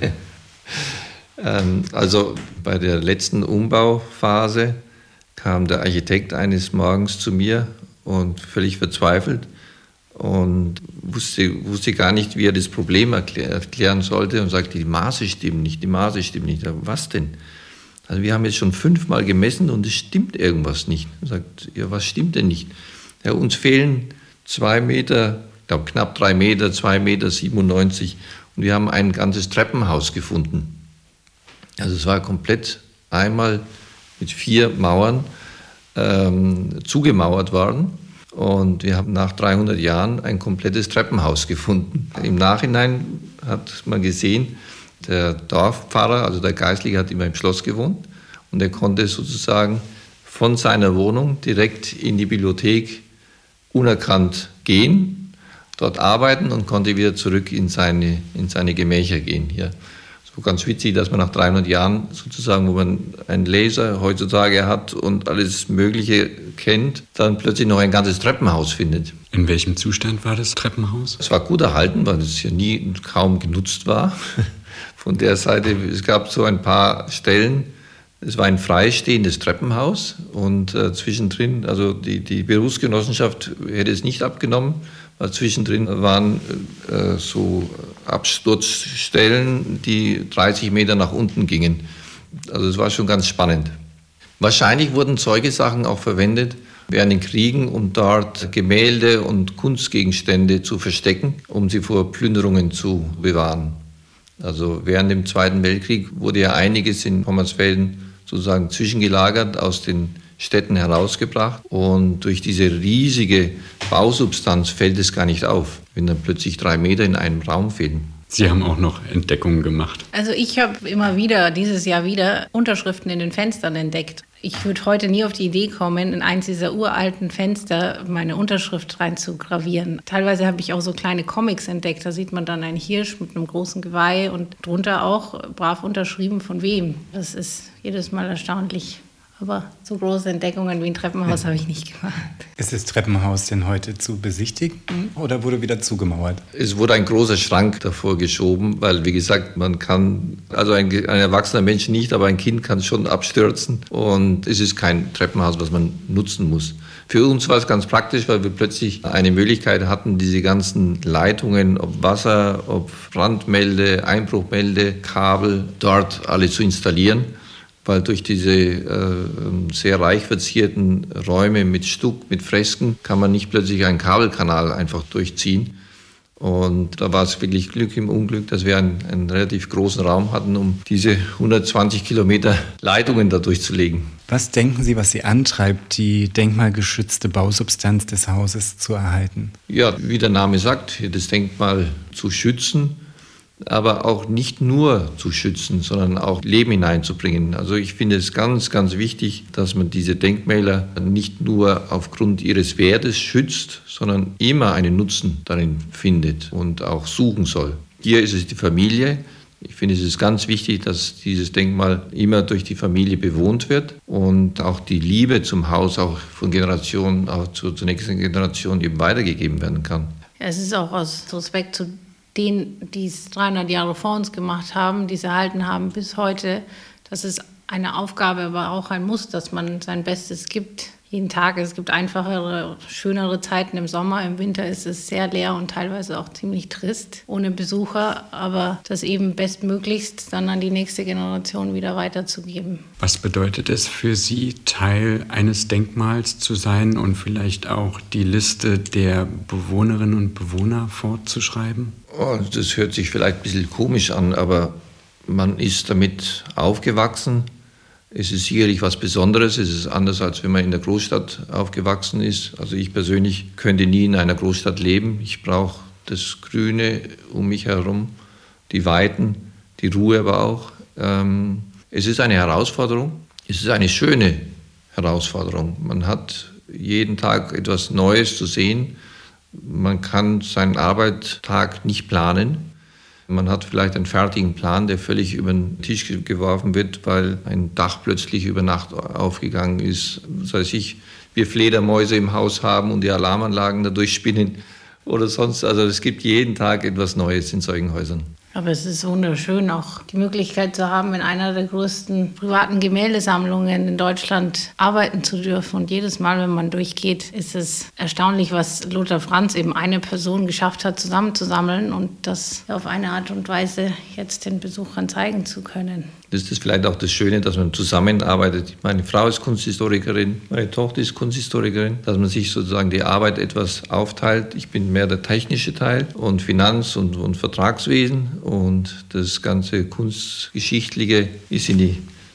Also bei der letzten Umbauphase kam der Architekt eines Morgens zu mir und völlig verzweifelt und wusste, wusste gar nicht, wie er das Problem erklär, erklären sollte und sagte, die Maße stimmen nicht, die Maße stimmen nicht. Was denn? Also wir haben jetzt schon fünfmal gemessen und es stimmt irgendwas nicht. Er sagt, ja, was stimmt denn nicht? Ja, uns fehlen zwei Meter, ich glaube knapp drei Meter, zwei Meter siebenundneunzig und wir haben ein ganzes Treppenhaus gefunden. Also es war komplett einmal mit vier Mauern ähm, zugemauert worden Und wir haben nach dreihundert Jahren ein komplettes Treppenhaus gefunden. Im Nachhinein hat man gesehen, der Dorfpfarrer, also der Geistliche, hat immer im Schloss gewohnt. Und er konnte sozusagen von seiner Wohnung direkt in die Bibliothek unerkannt gehen, dort arbeiten und konnte wieder zurück in seine, in seine Gemächer gehen. Hier. So ganz witzig, dass man nach dreihundert Jahren sozusagen, wo man einen Laser heutzutage hat und alles Mögliche kennt, dann plötzlich noch ein ganzes Treppenhaus findet. In welchem Zustand war das Treppenhaus? Es war gut erhalten, weil es ja nie kaum genutzt war. Von der Seite, es gab so ein paar Stellen, es war ein freistehendes Treppenhaus und äh, zwischendrin, also die, die Berufsgenossenschaft hätte es nicht abgenommen, weil zwischendrin waren äh, so Absturzstellen, die dreißig Meter nach unten gingen. Also es war schon ganz spannend. Wahrscheinlich wurden solche Sachen auch verwendet während den Kriegen, um dort Gemälde und Kunstgegenstände zu verstecken, um sie vor Plünderungen zu bewahren. Also während dem Zweiten Weltkrieg wurde ja einiges in Pommersfelden sozusagen zwischengelagert, aus den Städten herausgebracht. Und durch diese riesige Bausubstanz fällt es gar nicht auf, wenn dann plötzlich drei Meter in einem Raum fehlen. Sie haben auch noch Entdeckungen gemacht. Also ich habe immer wieder, dieses Jahr wieder, Unterschriften in den Fenstern entdeckt. Ich würde heute nie auf die Idee kommen, in eins dieser uralten Fenster meine Unterschrift reinzugravieren. Teilweise habe ich auch so kleine Comics entdeckt. Da sieht man dann einen Hirsch mit einem großen Geweih und drunter auch brav unterschrieben von wem. Das ist jedes Mal erstaunlich. Aber so große Entdeckungen wie ein Treppenhaus habe ich nicht gemacht. Ist das Treppenhaus denn heute zu besichtigen oder wurde wieder zugemauert? Es wurde ein großer Schrank davor geschoben, weil, wie gesagt, man kann, also ein, ein erwachsener Mensch nicht, aber ein Kind kann schon abstürzen. Und es ist kein Treppenhaus, was man nutzen muss. Für uns war es ganz praktisch, weil wir plötzlich eine Möglichkeit hatten, diese ganzen Leitungen, ob Wasser, ob Brandmelde, Einbruchmelde, Kabel, dort alle zu installieren. Weil durch diese äh, sehr reich verzierten Räume mit Stuck, mit Fresken, kann man nicht plötzlich einen Kabelkanal einfach durchziehen. Und da war es wirklich Glück im Unglück, dass wir einen, einen relativ großen Raum hatten, um diese hundertzwanzig Kilometer Leitungen da durchzulegen. Was denken Sie, was Sie antreibt, die denkmalgeschützte Bausubstanz des Hauses zu erhalten? Ja, wie der Name sagt, das Denkmal zu schützen, aber auch nicht nur zu schützen, sondern auch Leben hineinzubringen. Also ich finde es ganz, ganz wichtig, dass man diese Denkmäler nicht nur aufgrund ihres Wertes schützt, sondern immer einen Nutzen darin findet und auch suchen soll. Hier ist es die Familie. Ich finde, es ist ganz wichtig, dass dieses Denkmal immer durch die Familie bewohnt wird und auch die Liebe zum Haus auch von Generation auch zur, zur nächsten Generation eben weitergegeben werden kann. Es ist auch aus Respekt zu denen, die es dreihundert Jahre vor uns gemacht haben, die es erhalten haben bis heute. Das ist eine Aufgabe, aber auch ein Muss, dass man sein Bestes gibt. Jeden Tag. Es gibt einfachere, schönere Zeiten im Sommer. Im Winter ist es sehr leer und teilweise auch ziemlich trist, ohne Besucher. Aber das eben bestmöglichst dann an die nächste Generation wieder weiterzugeben. Was bedeutet es für Sie, Teil eines Denkmals zu sein und vielleicht auch die Liste der Bewohnerinnen und Bewohner fortzuschreiben? Oh, das hört sich vielleicht ein bisschen komisch an, aber man ist damit aufgewachsen. Es ist sicherlich was Besonderes. Es ist anders, als wenn man in der Großstadt aufgewachsen ist. Also ich persönlich könnte nie in einer Großstadt leben. Ich brauche das Grüne um mich herum, die Weiten, die Ruhe aber auch. Ähm, es ist eine Herausforderung. Es ist eine schöne Herausforderung. Man hat jeden Tag etwas Neues zu sehen. Man kann seinen Arbeitstag nicht planen. Man hat vielleicht einen fertigen Plan, der völlig über den Tisch geworfen wird, weil ein Dach plötzlich über Nacht aufgegangen ist. Das heißt, ich, wir Fledermäuse im Haus haben und die Alarmanlagen dadurch spinnen oder sonst. Also es gibt jeden Tag etwas Neues in solchen Häusern. Aber es ist wunderschön, auch die Möglichkeit zu haben, in einer der größten privaten Gemäldesammlungen in Deutschland arbeiten zu dürfen. Und jedes Mal, wenn man durchgeht, ist es erstaunlich, was Lothar Franz, eben eine Person, geschafft hat, zusammenzusammeln und das auf eine Art und Weise jetzt den Besuchern zeigen zu können. Das ist vielleicht auch das Schöne, dass man zusammenarbeitet. Meine Frau ist Kunsthistorikerin, meine Tochter ist Kunsthistorikerin, dass man sich sozusagen die Arbeit etwas aufteilt. Ich bin mehr der technische Teil und Finanz- und, und Vertragswesen und das ganze Kunstgeschichtliche ist in die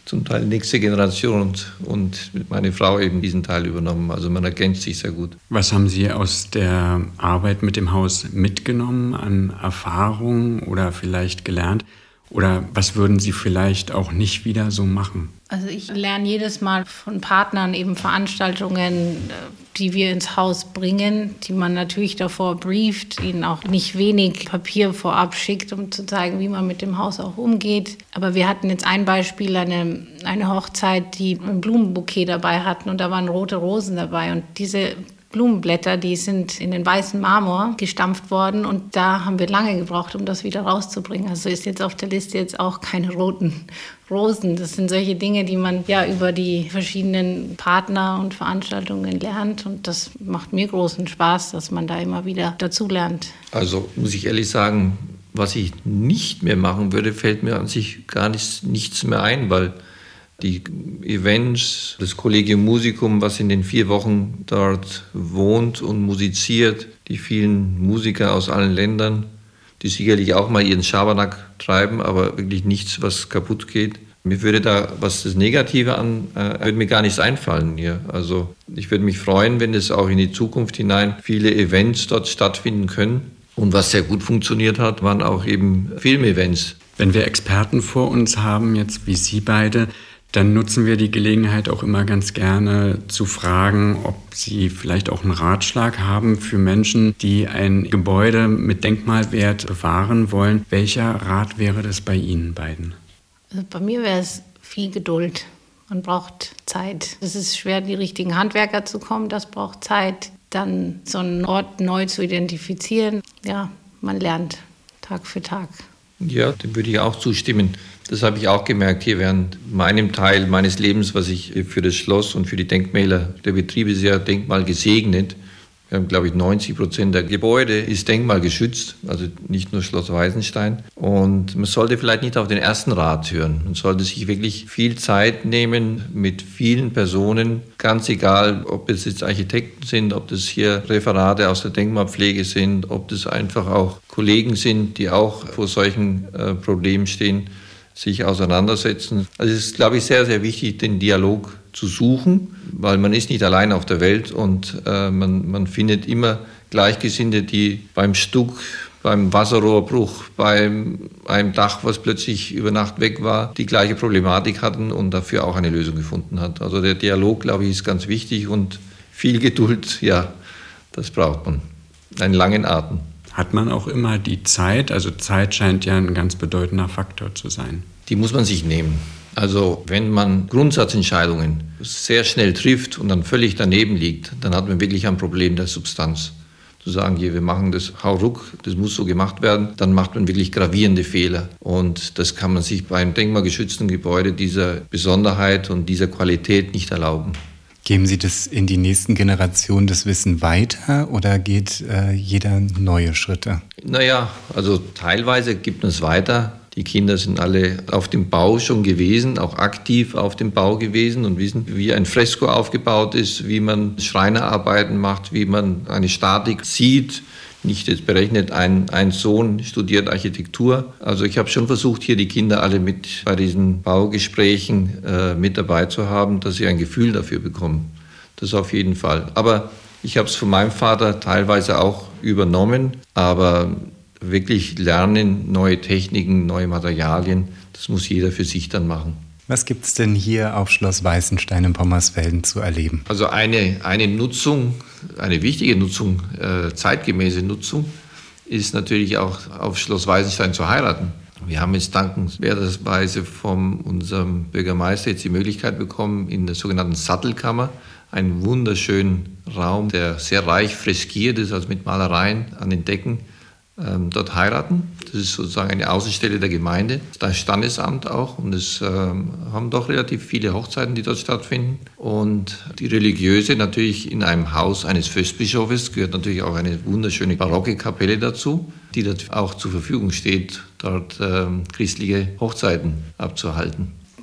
zum Teil die nächste Generation und, und meine Frau eben diesen Teil übernommen. Also man ergänzt sich sehr gut. Was haben Sie aus der Arbeit mit dem Haus mitgenommen an Erfahrungen oder vielleicht gelernt? Oder was würden Sie vielleicht auch nicht wieder so machen? Also ich lerne jedes Mal von Partnern eben Veranstaltungen, die wir ins Haus bringen, die man natürlich davor brieft, ihnen auch nicht wenig Papier vorab schickt, um zu zeigen, wie man mit dem Haus auch umgeht. Aber wir hatten jetzt ein Beispiel, eine, eine Hochzeit, die ein Blumenbouquet dabei hatten und da waren rote Rosen dabei und diese Blumenblätter, die sind in den weißen Marmor gestampft worden und da haben wir lange gebraucht, um das wieder rauszubringen. Also ist jetzt auf der Liste jetzt auch keine roten Rosen. Das sind solche Dinge, die man ja über die verschiedenen Partner und Veranstaltungen lernt und das macht mir großen Spaß, dass man da immer wieder dazulernt. Also muss ich ehrlich sagen, was ich nicht mehr machen würde, fällt mir an sich gar nichts, nichts mehr ein, weil die Events, das Collegium Musicum, was in den vier Wochen dort wohnt und musiziert, die vielen Musiker aus allen Ländern, die sicherlich auch mal ihren Schabernack treiben, aber wirklich nichts, was kaputt geht. Mir würde da, was das Negative an, äh, würde mir gar nichts einfallen hier. Also ich würde mich freuen, wenn es auch in die Zukunft hinein viele Events dort stattfinden können. Und was sehr gut funktioniert hat, waren auch eben Filmevents. Wenn wir Experten vor uns haben, jetzt wie Sie beide, dann nutzen wir die Gelegenheit auch immer ganz gerne zu fragen, ob Sie vielleicht auch einen Ratschlag haben für Menschen, die ein Gebäude mit Denkmalwert bewahren wollen. Welcher Rat wäre das bei Ihnen beiden? Also bei mir wäre es viel Geduld. Man braucht Zeit. Es ist schwer, die richtigen Handwerker zu kommen. Das braucht Zeit. Dann so einen Ort neu zu identifizieren. Ja, man lernt Tag für Tag. Ja, dem würde ich auch zustimmen. Das habe ich auch gemerkt hier während meinem Teil meines Lebens, was ich für das Schloss und für die Denkmäler, der Betrieb ist ja denkmalgesegnet. Wir haben, glaube ich, neunzig Prozent der Gebäude ist denkmalgeschützt, also nicht nur Schloss Weißenstein. Und man sollte vielleicht nicht auf den ersten Rat hören. Man sollte sich wirklich viel Zeit nehmen mit vielen Personen, ganz egal, ob es jetzt Architekten sind, ob das hier Referate aus der Denkmalpflege sind, ob das einfach auch Kollegen sind, die auch vor solchen äh, Problemen stehen, sich auseinandersetzen. Also es ist, glaube ich, sehr, sehr wichtig, den Dialog zu suchen, weil man ist nicht allein auf der Welt und äh, man, man findet immer Gleichgesinnte, die beim Stuck, beim Wasserrohrbruch, beim einem Dach, was plötzlich über Nacht weg war, die gleiche Problematik hatten und dafür auch eine Lösung gefunden hat. Also der Dialog, glaube ich, ist ganz wichtig und viel Geduld, ja, das braucht man. Einen langen Atem. Hat man auch immer die Zeit? Also Zeit scheint ja ein ganz bedeutender Faktor zu sein. Die muss man sich nehmen. Also wenn man Grundsatzentscheidungen sehr schnell trifft und dann völlig daneben liegt, dann hat man wirklich ein Problem der Substanz. Zu sagen, hier, wir machen das hauruck, das muss so gemacht werden, dann macht man wirklich gravierende Fehler. Und das kann man sich beim denkmalgeschützten Gebäude dieser Besonderheit und dieser Qualität nicht erlauben. Geben Sie das in die nächsten Generationen das Wissen weiter oder geht äh, jeder neue Schritte? Naja, also teilweise gibt man es weiter. Die Kinder sind alle auf dem Bau schon gewesen, auch aktiv auf dem Bau gewesen und wissen, wie ein Fresko aufgebaut ist, wie man Schreinerarbeiten macht, wie man eine Statik sieht. Nicht jetzt berechnet, ein, ein Sohn studiert Architektur. Also ich habe schon versucht, hier die Kinder alle mit bei diesen Baugesprächen äh, mit dabei zu haben, dass sie ein Gefühl dafür bekommen. Das auf jeden Fall. Aber ich habe es von meinem Vater teilweise auch übernommen, aber wirklich lernen, neue Techniken, neue Materialien, das muss jeder für sich dann machen. Was gibt es denn hier auf Schloss Weißenstein in Pommersfelden zu erleben? Also eine, eine Nutzung, eine wichtige Nutzung, äh, zeitgemäße Nutzung, ist natürlich auch auf Schloss Weißenstein zu heiraten. Wir haben jetzt dankenswerterweise von unserem Bürgermeister jetzt die Möglichkeit bekommen, in der sogenannten Sattelkammer, einen wunderschönen Raum, der sehr reich freskiert ist, also mit Malereien an den Decken, ähm, dort heiraten. Das ist sozusagen eine Außenstelle der Gemeinde, das Standesamt auch. Und es ähm, haben doch relativ viele Hochzeiten, die dort stattfinden. Und die religiöse natürlich in einem Haus eines Fürstbischofes gehört natürlich auch eine wunderschöne barocke Kapelle dazu, die dort auch zur Verfügung steht, dort ähm, christliche Hochzeiten abzuhalten.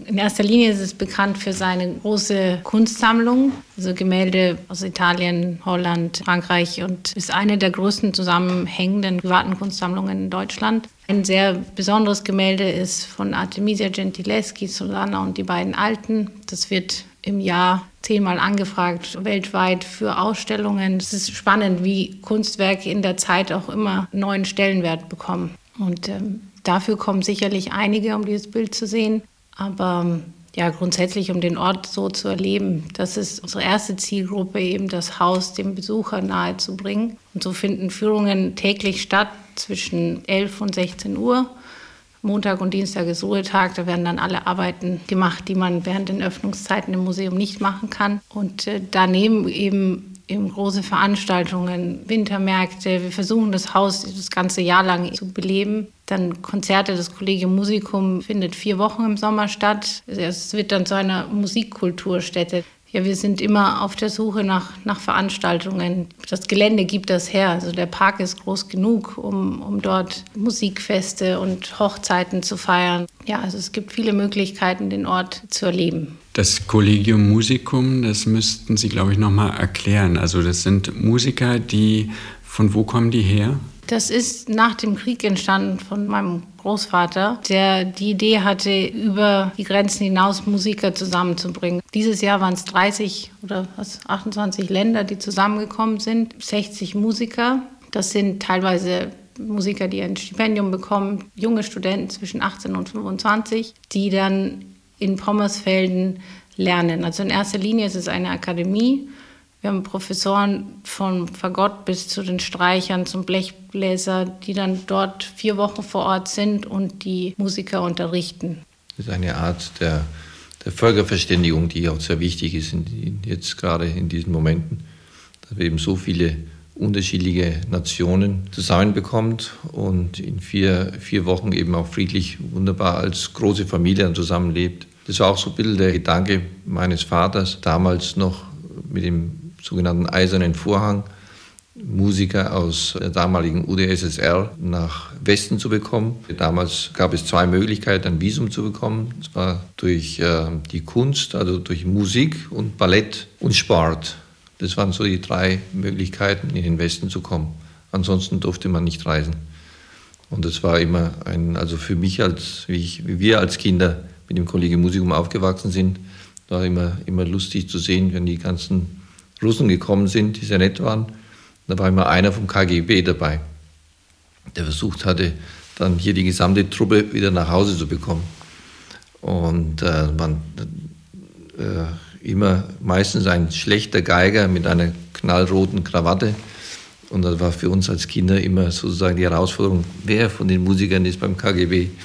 In erster Linie ist es bekannt für seine große Kunstsammlung, also Gemälde aus Italien, Holland, Frankreich und ist eine der größten zusammenhängenden privaten Kunstsammlungen in Deutschland. Ein sehr besonderes Gemälde ist von Artemisia Gentileschi, Susanna und die beiden Alten. Das wird im Jahr zehnmal angefragt, weltweit für Ausstellungen. Es ist spannend, wie Kunstwerke in der Zeit auch immer neuen Stellenwert bekommen. Und ähm, dafür kommen sicherlich einige, um dieses Bild zu sehen. Aber ja, grundsätzlich, um den Ort so zu erleben, das ist unsere erste Zielgruppe, eben das Haus dem Besucher nahezubringen. Und so finden Führungen täglich statt zwischen elf und sechzehn Uhr. Montag und Dienstag ist Ruhetag, da werden dann alle Arbeiten gemacht, die man während den Öffnungszeiten im Museum nicht machen kann. Und äh, daneben eben eben große Veranstaltungen, Wintermärkte. Wir versuchen das Haus das ganze Jahr lang zu beleben. Dann Konzerte, das Collegium Musicum findet vier Wochen im Sommer statt. Es wird dann zu einer Musikkulturstätte. Ja, wir sind immer auf der Suche nach, nach Veranstaltungen. Das Gelände gibt das her. Also der Park ist groß genug, um, um dort Musikfeste und Hochzeiten zu feiern. Ja, also es gibt viele Möglichkeiten, den Ort zu erleben. Das Collegium Musicum, das müssten Sie, glaube ich, noch mal erklären. Also das sind Musiker, die, von wo kommen die her? Das ist nach dem Krieg entstanden von meinem Großvater, der die Idee hatte, über die Grenzen hinaus Musiker zusammenzubringen. Dieses Jahr waren es dreißig oder was, achtundzwanzig Länder, die zusammengekommen sind, sechzig Musiker. Das sind teilweise Musiker, die ein Stipendium bekommen, junge Studenten zwischen achtzehn und fünfundzwanzig, die dann in Pommersfelden lernen. Also in erster Linie ist es eine Akademie. Wir haben Professoren vom Fagott bis zu den Streichern, zum Blechbläser, die dann dort vier Wochen vor Ort sind und die Musiker unterrichten. Das ist eine Art der, der Völkerverständigung, die auch sehr wichtig ist, in, jetzt gerade in diesen Momenten, dass wir eben so viele unterschiedliche Nationen zusammenbekommt und in vier, vier Wochen eben auch friedlich, wunderbar als große Familie zusammenlebt. Das war auch so ein bisschen der Gedanke meines Vaters, damals noch mit dem sogenannten Eisernen Vorhang, Musiker aus der damaligen U d S S R nach Westen zu bekommen. Damals gab es zwei Möglichkeiten, ein Visum zu bekommen. Das war durch äh, die Kunst, also durch Musik und Ballett und Sport. Das waren so die drei Möglichkeiten, in den Westen zu kommen. Ansonsten durfte man nicht reisen. Und das war immer ein, also für mich, als, wie, ich, wie wir als Kinder mit dem Collegium Musicum aufgewachsen sind, war immer, immer lustig zu sehen, wenn die ganzen Russen gekommen sind, die sehr nett waren. Da war immer einer vom K G B dabei, der versucht hatte, dann hier die gesamte Truppe wieder nach Hause zu bekommen. Und äh, man äh, immer meistens ein schlechter Geiger mit einer knallroten Krawatte. Und das war für uns als Kinder immer sozusagen die Herausforderung, wer von den Musikern ist beim K G B.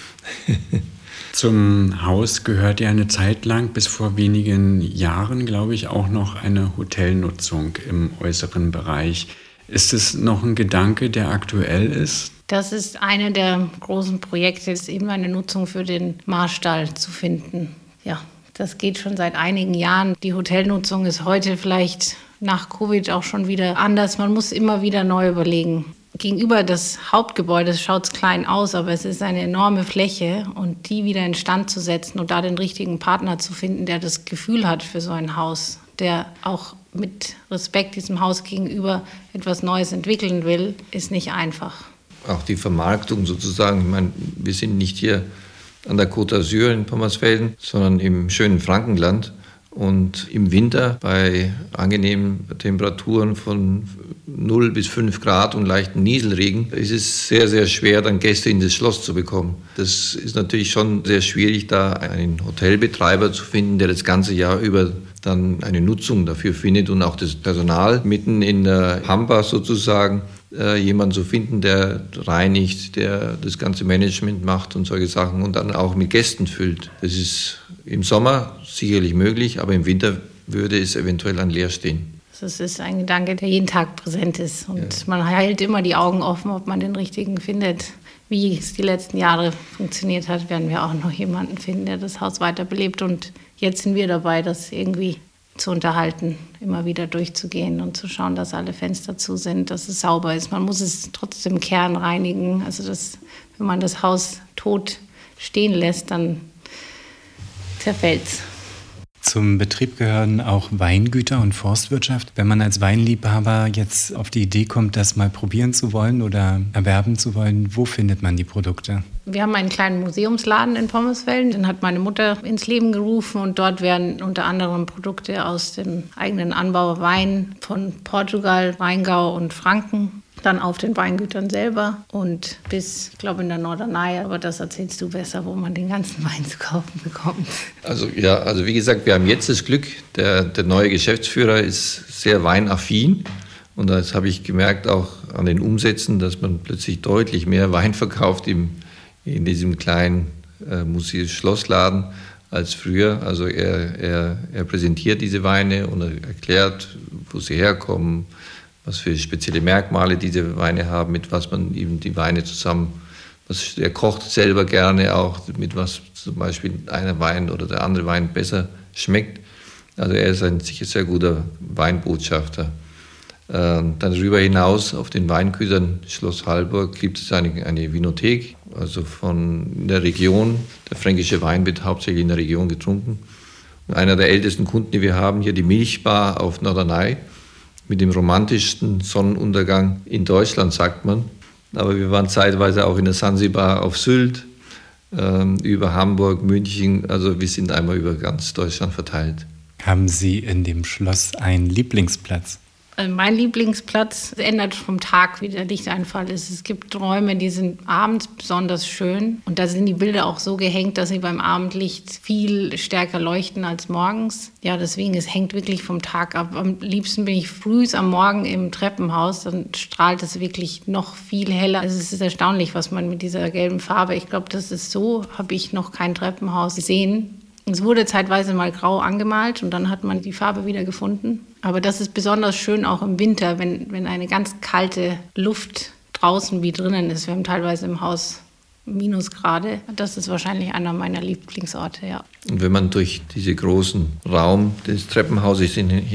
Zum Haus gehört ja eine Zeit lang, bis vor wenigen Jahren, glaube ich, auch noch eine Hotelnutzung im äußeren Bereich. Ist es noch ein Gedanke, der aktuell ist? Das ist eine der großen Projekte, ist eben eine Nutzung für den Marstall zu finden. Ja, das geht schon seit einigen Jahren. Die Hotelnutzung ist heute vielleicht nach Covid auch schon wieder anders. Man muss immer wieder neu überlegen. Gegenüber des Hauptgebäudes schaut es klein aus, aber es ist eine enorme Fläche und die wieder instand zu setzen und da den richtigen Partner zu finden, der das Gefühl hat für so ein Haus, der auch mit Respekt diesem Haus gegenüber etwas Neues entwickeln will, ist nicht einfach. Auch die Vermarktung sozusagen, ich meine, wir sind nicht hier an der Côte d'Azur in Pommersfelden, sondern im schönen Frankenland. Und im Winter bei angenehmen Temperaturen von null bis fünf Grad und leichten Nieselregen ist es sehr, sehr schwer, dann Gäste in das Schloss zu bekommen. Das ist natürlich schon sehr schwierig, da einen Hotelbetreiber zu finden, der das ganze Jahr über dann eine Nutzung dafür findet und auch das Personal mitten in der Pampa sozusagen äh, jemanden zu finden, der reinigt, der das ganze Management macht und solche Sachen und dann auch mit Gästen füllt. Das ist im Sommer sicherlich möglich, aber im Winter würde es eventuell dann leer stehen. Das ist ein Gedanke, der jeden Tag präsent ist. Und ja. Man hält immer die Augen offen, ob man den richtigen findet. Wie es die letzten Jahre funktioniert hat, werden wir auch noch jemanden finden, der das Haus weiterbelebt. Und jetzt sind wir dabei, das irgendwie zu unterhalten, immer wieder durchzugehen und zu schauen, dass alle Fenster zu sind, dass es sauber ist. Man muss es trotzdem im Kern reinigen. Also das, wenn man das Haus tot stehen lässt, dann zerfällt's. Zum Betrieb gehören auch Weingüter und Forstwirtschaft. Wenn man als Weinliebhaber jetzt auf die Idee kommt, das mal probieren zu wollen oder erwerben zu wollen, wo findet man die Produkte? Wir haben einen kleinen Museumsladen in Pommersfeld. Den hat meine Mutter ins Leben gerufen und dort werden unter anderem Produkte aus dem eigenen Anbau Wein von Portugal, Rheingau und Franken, dann auf den Weingütern selber und bis, ich glaube, in der Norderney, aber das erzählst du besser, wo man den ganzen Wein zu kaufen bekommt. Also ja, also wie gesagt, wir haben jetzt das Glück, der, der neue Geschäftsführer ist sehr weinaffin und das habe ich gemerkt auch an den Umsätzen, dass man plötzlich deutlich mehr Wein verkauft im, in diesem kleinen äh, Museum-Schlossladen als früher. Also er, er, er präsentiert diese Weine und er erklärt, wo sie herkommen, was für spezielle Merkmale diese Weine haben, mit was man eben die Weine zusammen, was, er kocht selber gerne auch, mit was zum Beispiel einer Wein oder der andere Wein besser schmeckt. Also er ist ein sicher sehr guter Weinbotschafter. Ähm, darüber hinaus auf den Weingütern Schloss Halburg gibt es eine, eine Vinothek, also von der Region. Der fränkische Wein wird hauptsächlich in der Region getrunken. Und einer der ältesten Kunden, die wir haben, hier die Milchbar auf Norderney, mit dem romantischsten Sonnenuntergang in Deutschland, sagt man. Aber wir waren zeitweise auch in der Sansibar auf Sylt, ähm, über Hamburg, München. Also wir sind einmal über ganz Deutschland verteilt. Haben Sie in dem Schloss einen Lieblingsplatz? Mein Lieblingsplatz ändert vom Tag, wie der Lichteinfall ist. Es gibt Räume, die sind abends besonders schön. Und da sind die Bilder auch so gehängt, dass sie beim Abendlicht viel stärker leuchten als morgens. Ja, deswegen, es hängt wirklich vom Tag ab. Am liebsten bin ich früh am Morgen im Treppenhaus, dann strahlt es wirklich noch viel heller. Also es ist erstaunlich, was man mit dieser gelben Farbe, ich glaube, das ist so, habe ich noch kein Treppenhaus gesehen. Es wurde zeitweise mal grau angemalt und dann hat man die Farbe wieder gefunden. Aber das ist besonders schön auch im Winter, wenn, wenn eine ganz kalte Luft draußen wie drinnen ist. Wir haben teilweise im Haus Minusgrade. Das ist wahrscheinlich einer meiner Lieblingsorte, ja. Und wenn man durch diesen großen Raum des Treppenhauses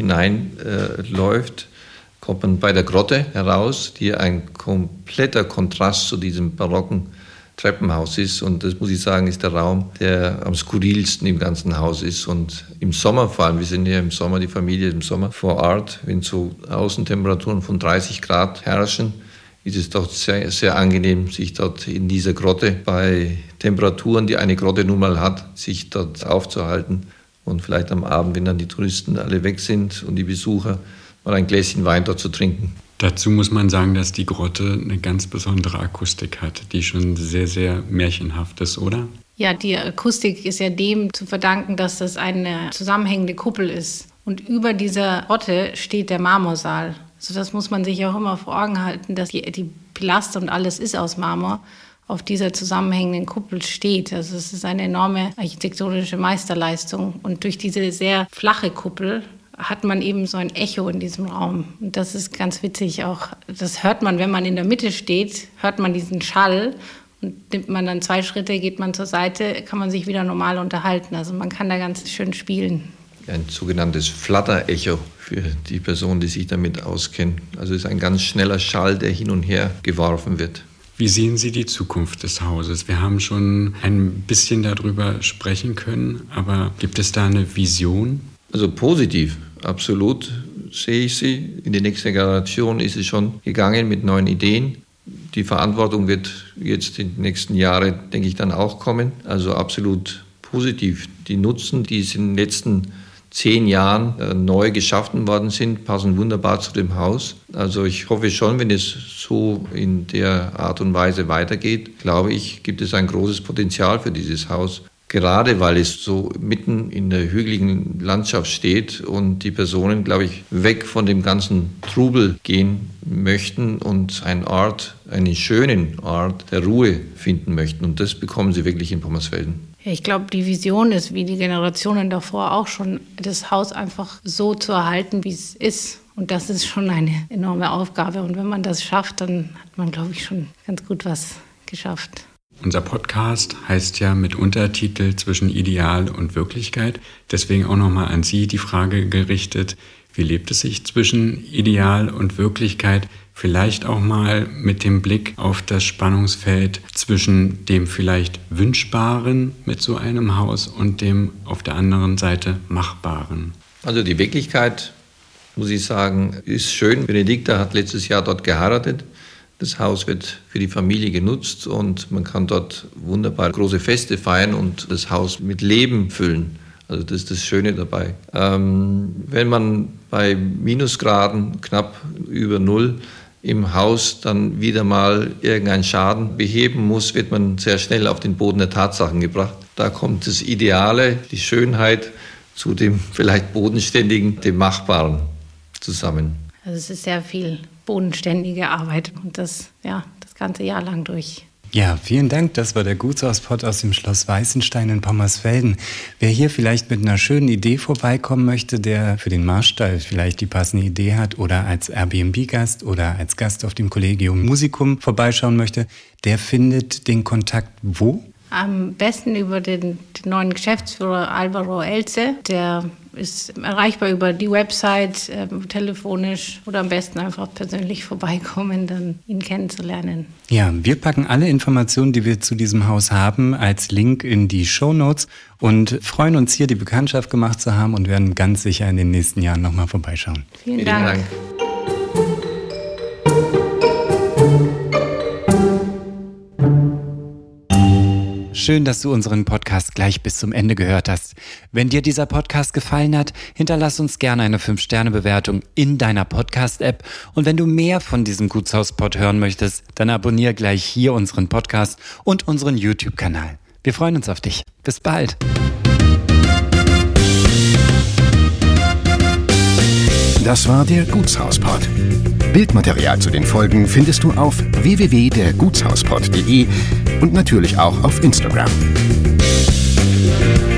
hineinläuft, äh, kommt man bei der Grotte heraus, die ein kompletter Kontrast zu diesem barocken Treppenhaus ist. Und das muss ich sagen, ist der Raum, der am skurrilsten im ganzen Haus ist. Und im Sommer vor allem, wir sind ja im Sommer, die Familie im Sommer vor Ort, wenn so Außentemperaturen von dreißig Grad herrschen, ist es doch sehr, sehr angenehm, sich dort in dieser Grotte bei Temperaturen, die eine Grotte nun mal hat, sich dort aufzuhalten. Und vielleicht am Abend, wenn dann die Touristen alle weg sind und die Besucher, mal ein Gläschen Wein dort zu trinken. Dazu muss man sagen, dass die Grotte eine ganz besondere Akustik hat, die schon sehr, sehr märchenhaft ist, oder? Ja, die Akustik ist ja dem zu verdanken, dass das eine zusammenhängende Kuppel ist. Und über dieser Grotte steht der Marmorsaal. Also das muss man sich auch immer vor Augen halten, dass die, die Pilaster und alles ist aus Marmor, auf dieser zusammenhängenden Kuppel steht. Also es ist eine enorme architektonische Meisterleistung. Und durch diese sehr flache Kuppel hat man eben so ein Echo in diesem Raum. Und das ist ganz witzig auch. Das hört man, wenn man in der Mitte steht, hört man diesen Schall. Und nimmt man dann zwei Schritte, geht man zur Seite, kann man sich wieder normal unterhalten. Also man kann da ganz schön spielen. Ein sogenanntes Flatter-Echo für die Person, die sich damit auskennt. Also es ist ein ganz schneller Schall, der hin und her geworfen wird. Wie sehen Sie die Zukunft des Hauses? Wir haben schon ein bisschen darüber sprechen können, aber gibt es da eine Vision? Also positiv, absolut sehe ich sie. In die nächste Generation ist es schon gegangen mit neuen Ideen. Die Verantwortung wird jetzt in den nächsten Jahren, denke ich, dann auch kommen. Also absolut positiv. Die Nutzen, die in den letzten zehn Jahren äh, neu geschaffen worden sind, passen wunderbar zu dem Haus. Also ich hoffe schon, wenn es so in der Art und Weise weitergeht, glaube ich, gibt es ein großes Potenzial für dieses Haus. Gerade weil es so mitten in der hügeligen Landschaft steht und die Personen, glaube ich, weg von dem ganzen Trubel gehen möchten und einen Ort, einen schönen Ort der Ruhe finden möchten. Und das bekommen sie wirklich in Pommersfelden. Ja, ich glaube, die Vision ist, wie die Generationen davor auch schon, das Haus einfach so zu erhalten, wie es ist. Und das ist schon eine enorme Aufgabe. Und wenn man das schafft, dann hat man, glaube ich, schon ganz gut was geschafft. Unser Podcast heißt ja mit Untertitel Zwischen Ideal und Wirklichkeit. Deswegen auch nochmal an Sie die Frage gerichtet, wie lebt es sich zwischen Ideal und Wirklichkeit? Vielleicht auch mal mit dem Blick auf das Spannungsfeld zwischen dem vielleicht Wünschbaren mit so einem Haus und dem auf der anderen Seite Machbaren. Also die Wirklichkeit, muss ich sagen, ist schön. Benedikta hat letztes Jahr dort geheiratet. Das Haus wird für die Familie genutzt und man kann dort wunderbar große Feste feiern und das Haus mit Leben füllen. Also das ist das Schöne dabei. Ähm, wenn man bei Minusgraden knapp über Null im Haus dann wieder mal irgendeinen Schaden beheben muss, wird man sehr schnell auf den Boden der Tatsachen gebracht. Da kommt das Ideale, die Schönheit zu dem vielleicht Bodenständigen, dem Machbaren zusammen. Also es ist sehr viel bodenständige Arbeit und das, ja, das ganze Jahr lang durch. Ja, vielen Dank. Das war der Gutshauspott aus dem Schloss Weißenstein in Pommersfelden. Wer hier vielleicht mit einer schönen Idee vorbeikommen möchte, der für den Marstall vielleicht die passende Idee hat oder als Airbnb-Gast oder als Gast auf dem Collegium Musicum vorbeischauen möchte, der findet den Kontakt wo? Am besten über den, den neuen Geschäftsführer Alvaro Elze. Der ist erreichbar über die Website, äh, telefonisch oder am besten einfach persönlich vorbeikommen, dann ihn kennenzulernen. Ja, wir packen alle Informationen, die wir zu diesem Haus haben, als Link in die Shownotes und freuen uns hier, die Bekanntschaft gemacht zu haben und werden ganz sicher in den nächsten Jahren nochmal vorbeischauen. Vielen, Vielen Dank. Dank. Schön, dass du unseren Podcast gleich bis zum Ende gehört hast. Wenn dir dieser Podcast gefallen hat, hinterlass uns gerne eine fünf Sterne Bewertung in deiner Podcast-App. Und wenn du mehr von diesem Gutshauspott hören möchtest, dann abonniere gleich hier unseren Podcast und unseren YouTube-Kanal. Wir freuen uns auf dich. Bis bald. Das war der Gutshauspott. Bildmaterial zu den Folgen findest du auf w w w punkt der gutshauspott punkt de und natürlich auch auf Instagram.